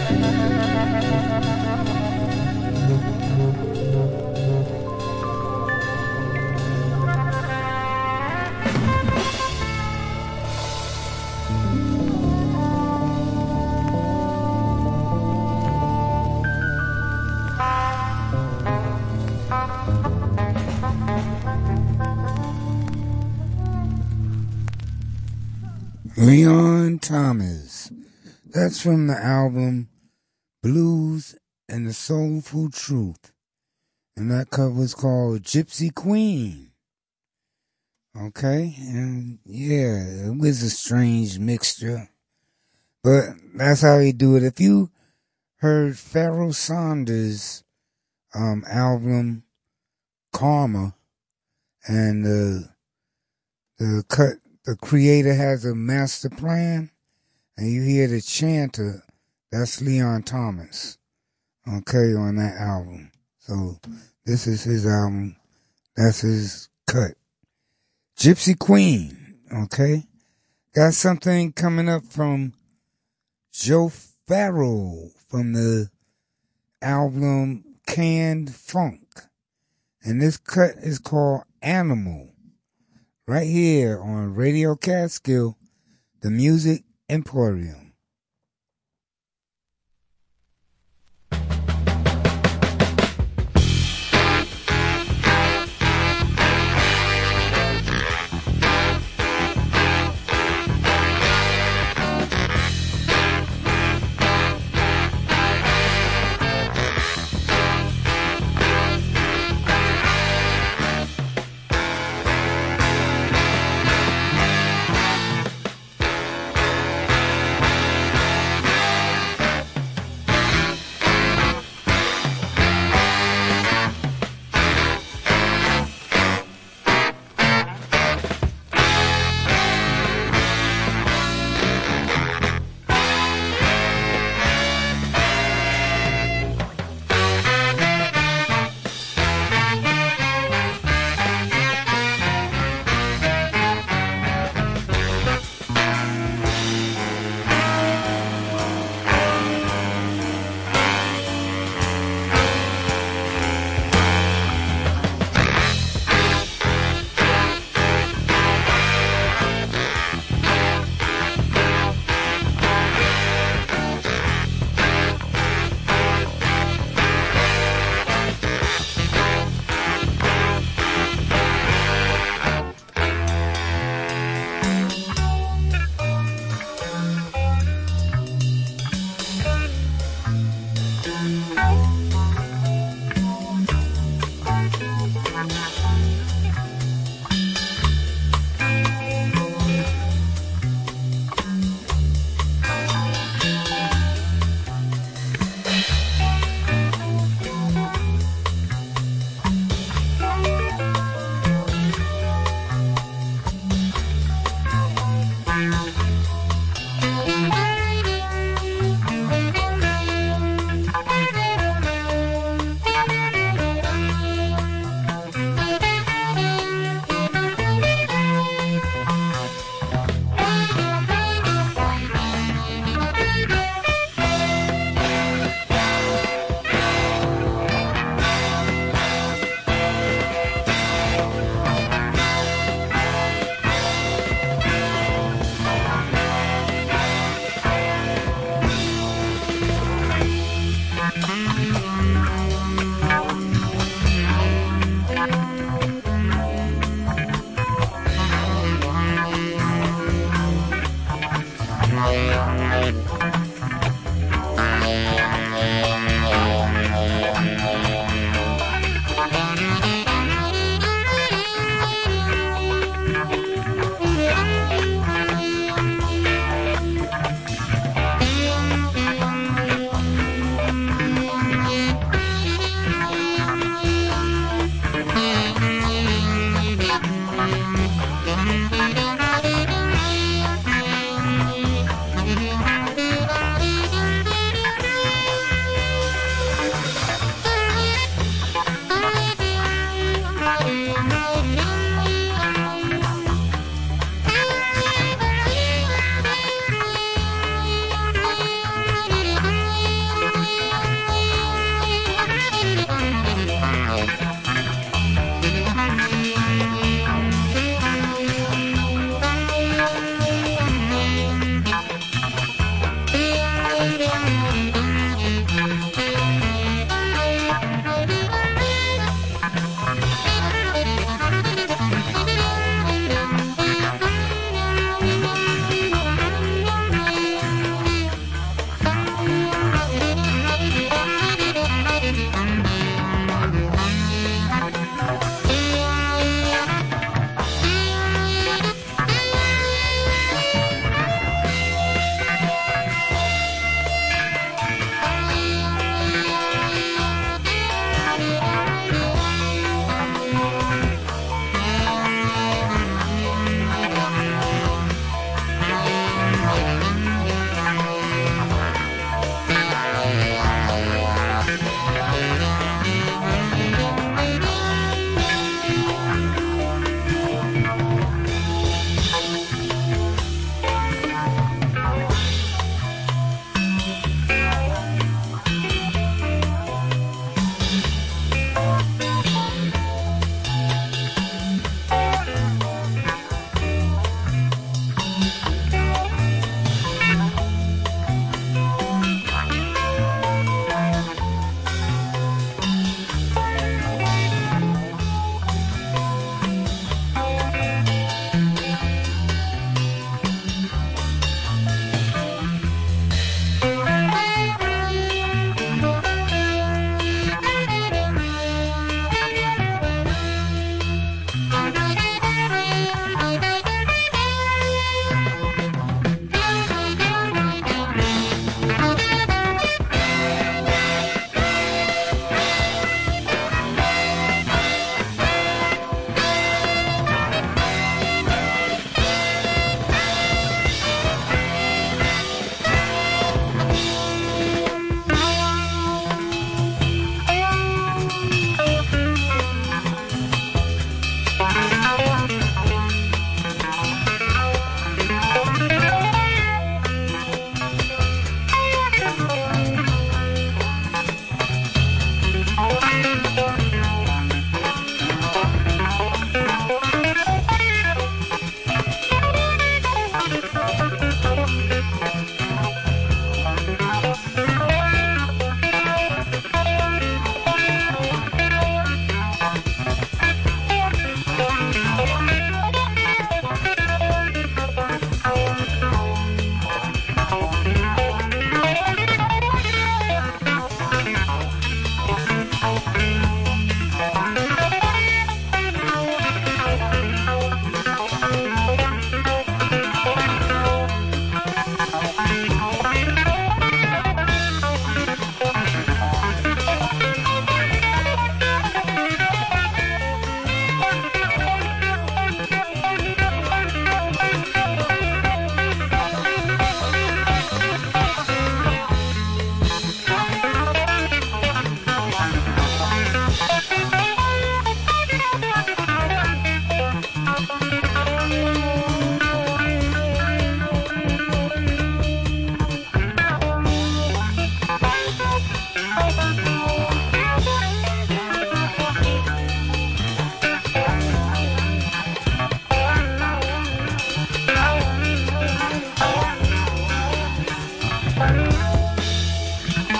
Leon Thomas. That's from the album Blues and the Soulful Truth. And that cover is called Gypsy Queen. Okay? And yeah, it was a strange mixture. But that's how he do it. If you heard Pharoah Sanders' um, album Karma and the the cut, the creator has a master plan, and you hear the chanter, that's Leon Thomas, okay, on that album. So this is his album, that's his cut. Gypsy Queen, okay? Got something coming up from Joe Farrell from the album Canned Funk. And this cut is called Animal. Right here on Radio Catskill, the Music Emporium.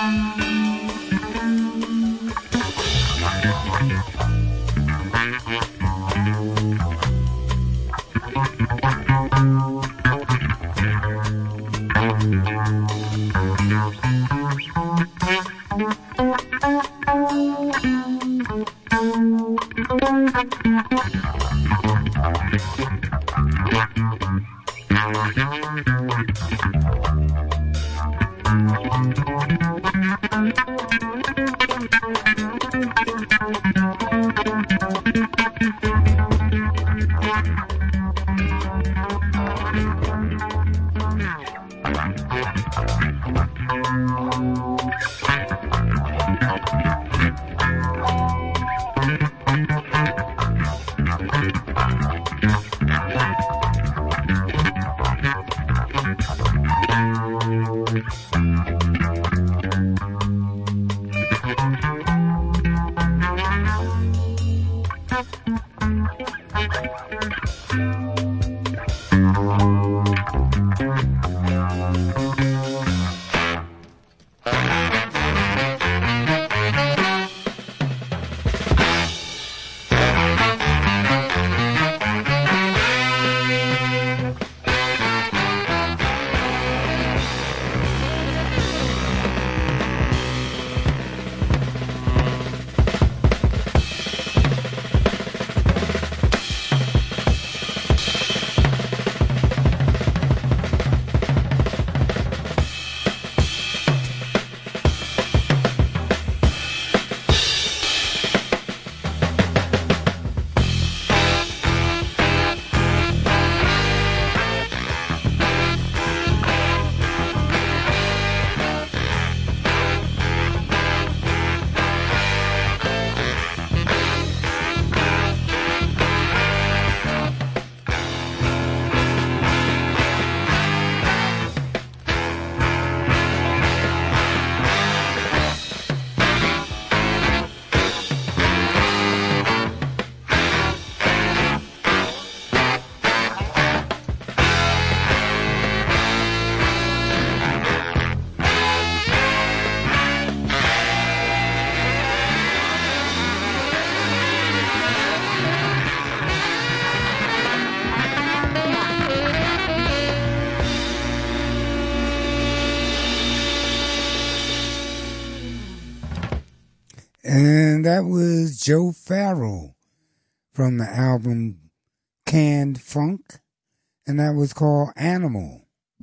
And that was Joe Farrell from the album Canned Funk, and that was called Animal.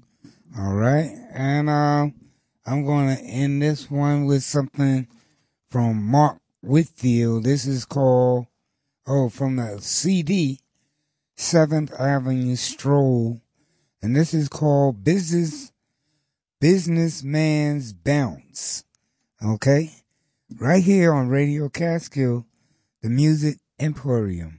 All right, and uh, I'm going to end this one with something from Mark Whitfield. This is called, oh, from the C D, seventh Avenue Stroll, and this is called Business Businessman's Bounce. Okay? Right here on Radio Catskill, the Music Emporium.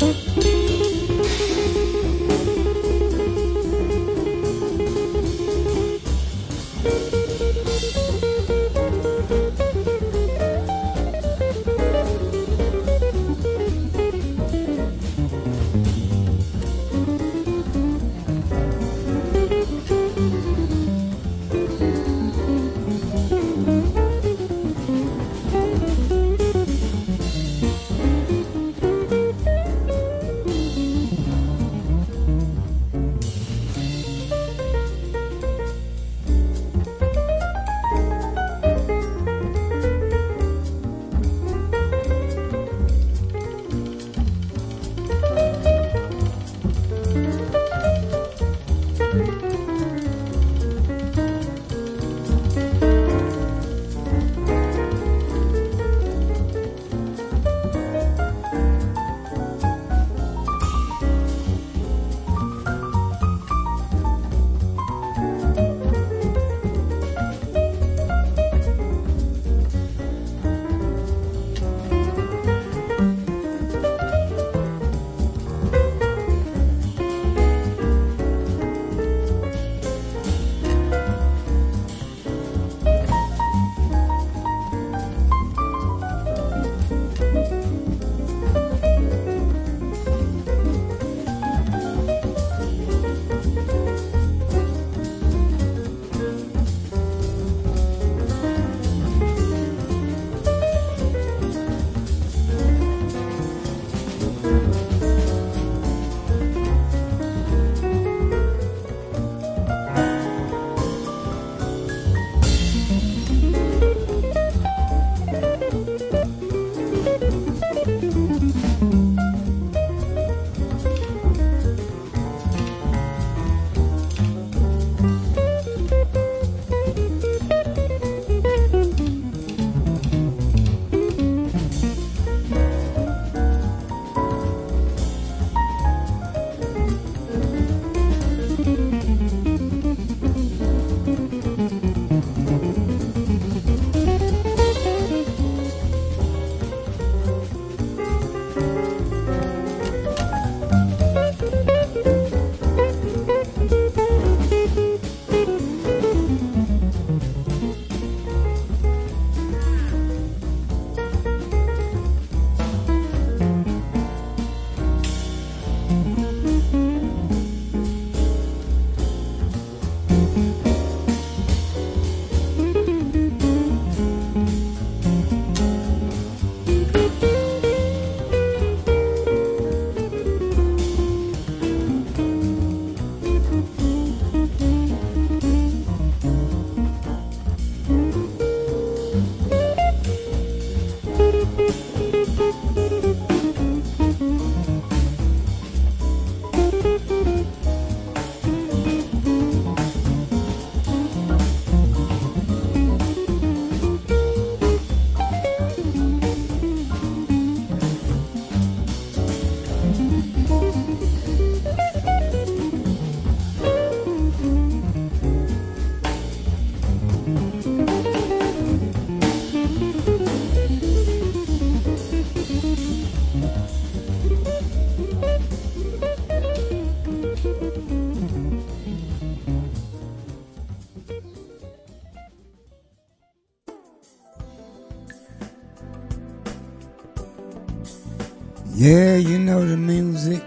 Yeah, you know the music.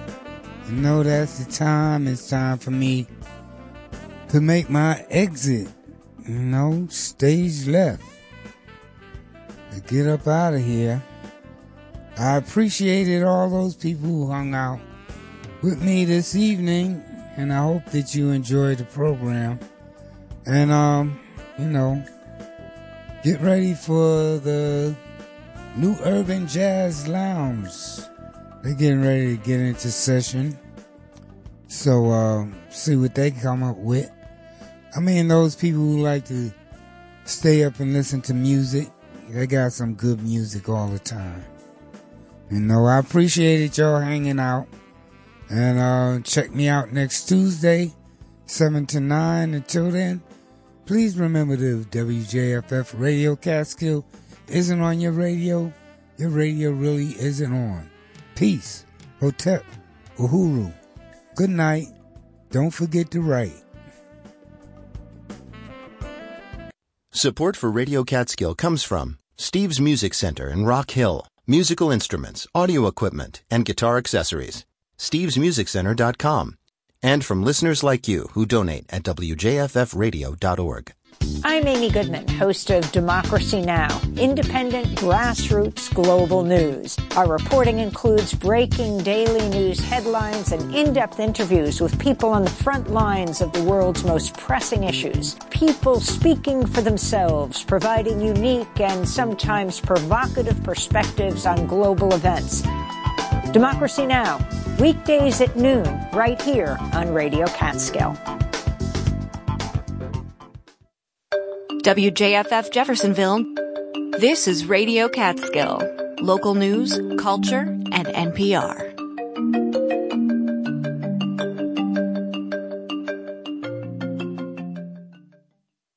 You know that's the time. It's time for me to make my exit. You know, stage left. To get up out of here. I appreciated all those people who hung out with me this evening, and I hope that you enjoyed the program. And, um, you know, get ready for the New Urban Jazz Lounge. They're getting ready to get into session. So, uh, see what they come up with. I mean, those people who like to stay up and listen to music, they got some good music all the time. You know, I appreciated y'all hanging out. And uh, check me out next Tuesday, seven to nine. Until then, please remember the W J F F Radio Catskill isn't on your radio. Your radio really isn't on. Peace. Hotep, Uhuru. Good night. Don't forget to write. Support for Radio Catskill comes from Steve's Music Center in Rock Hill. Musical instruments, audio equipment, and guitar accessories. steves music center dot com. And from listeners like you who donate at w j f f radio dot org. I'm Amy Goodman, host of Democracy Now!, independent, grassroots global news. Our reporting includes breaking daily news headlines and in-depth interviews with people on the front lines of the world's most pressing issues. People speaking for themselves, providing unique and sometimes provocative perspectives on global events. Democracy Now!, weekdays at noon, right here on Radio Catskill. W J F F Jeffersonville. This is Radio Catskill. Local news, culture, and N P R.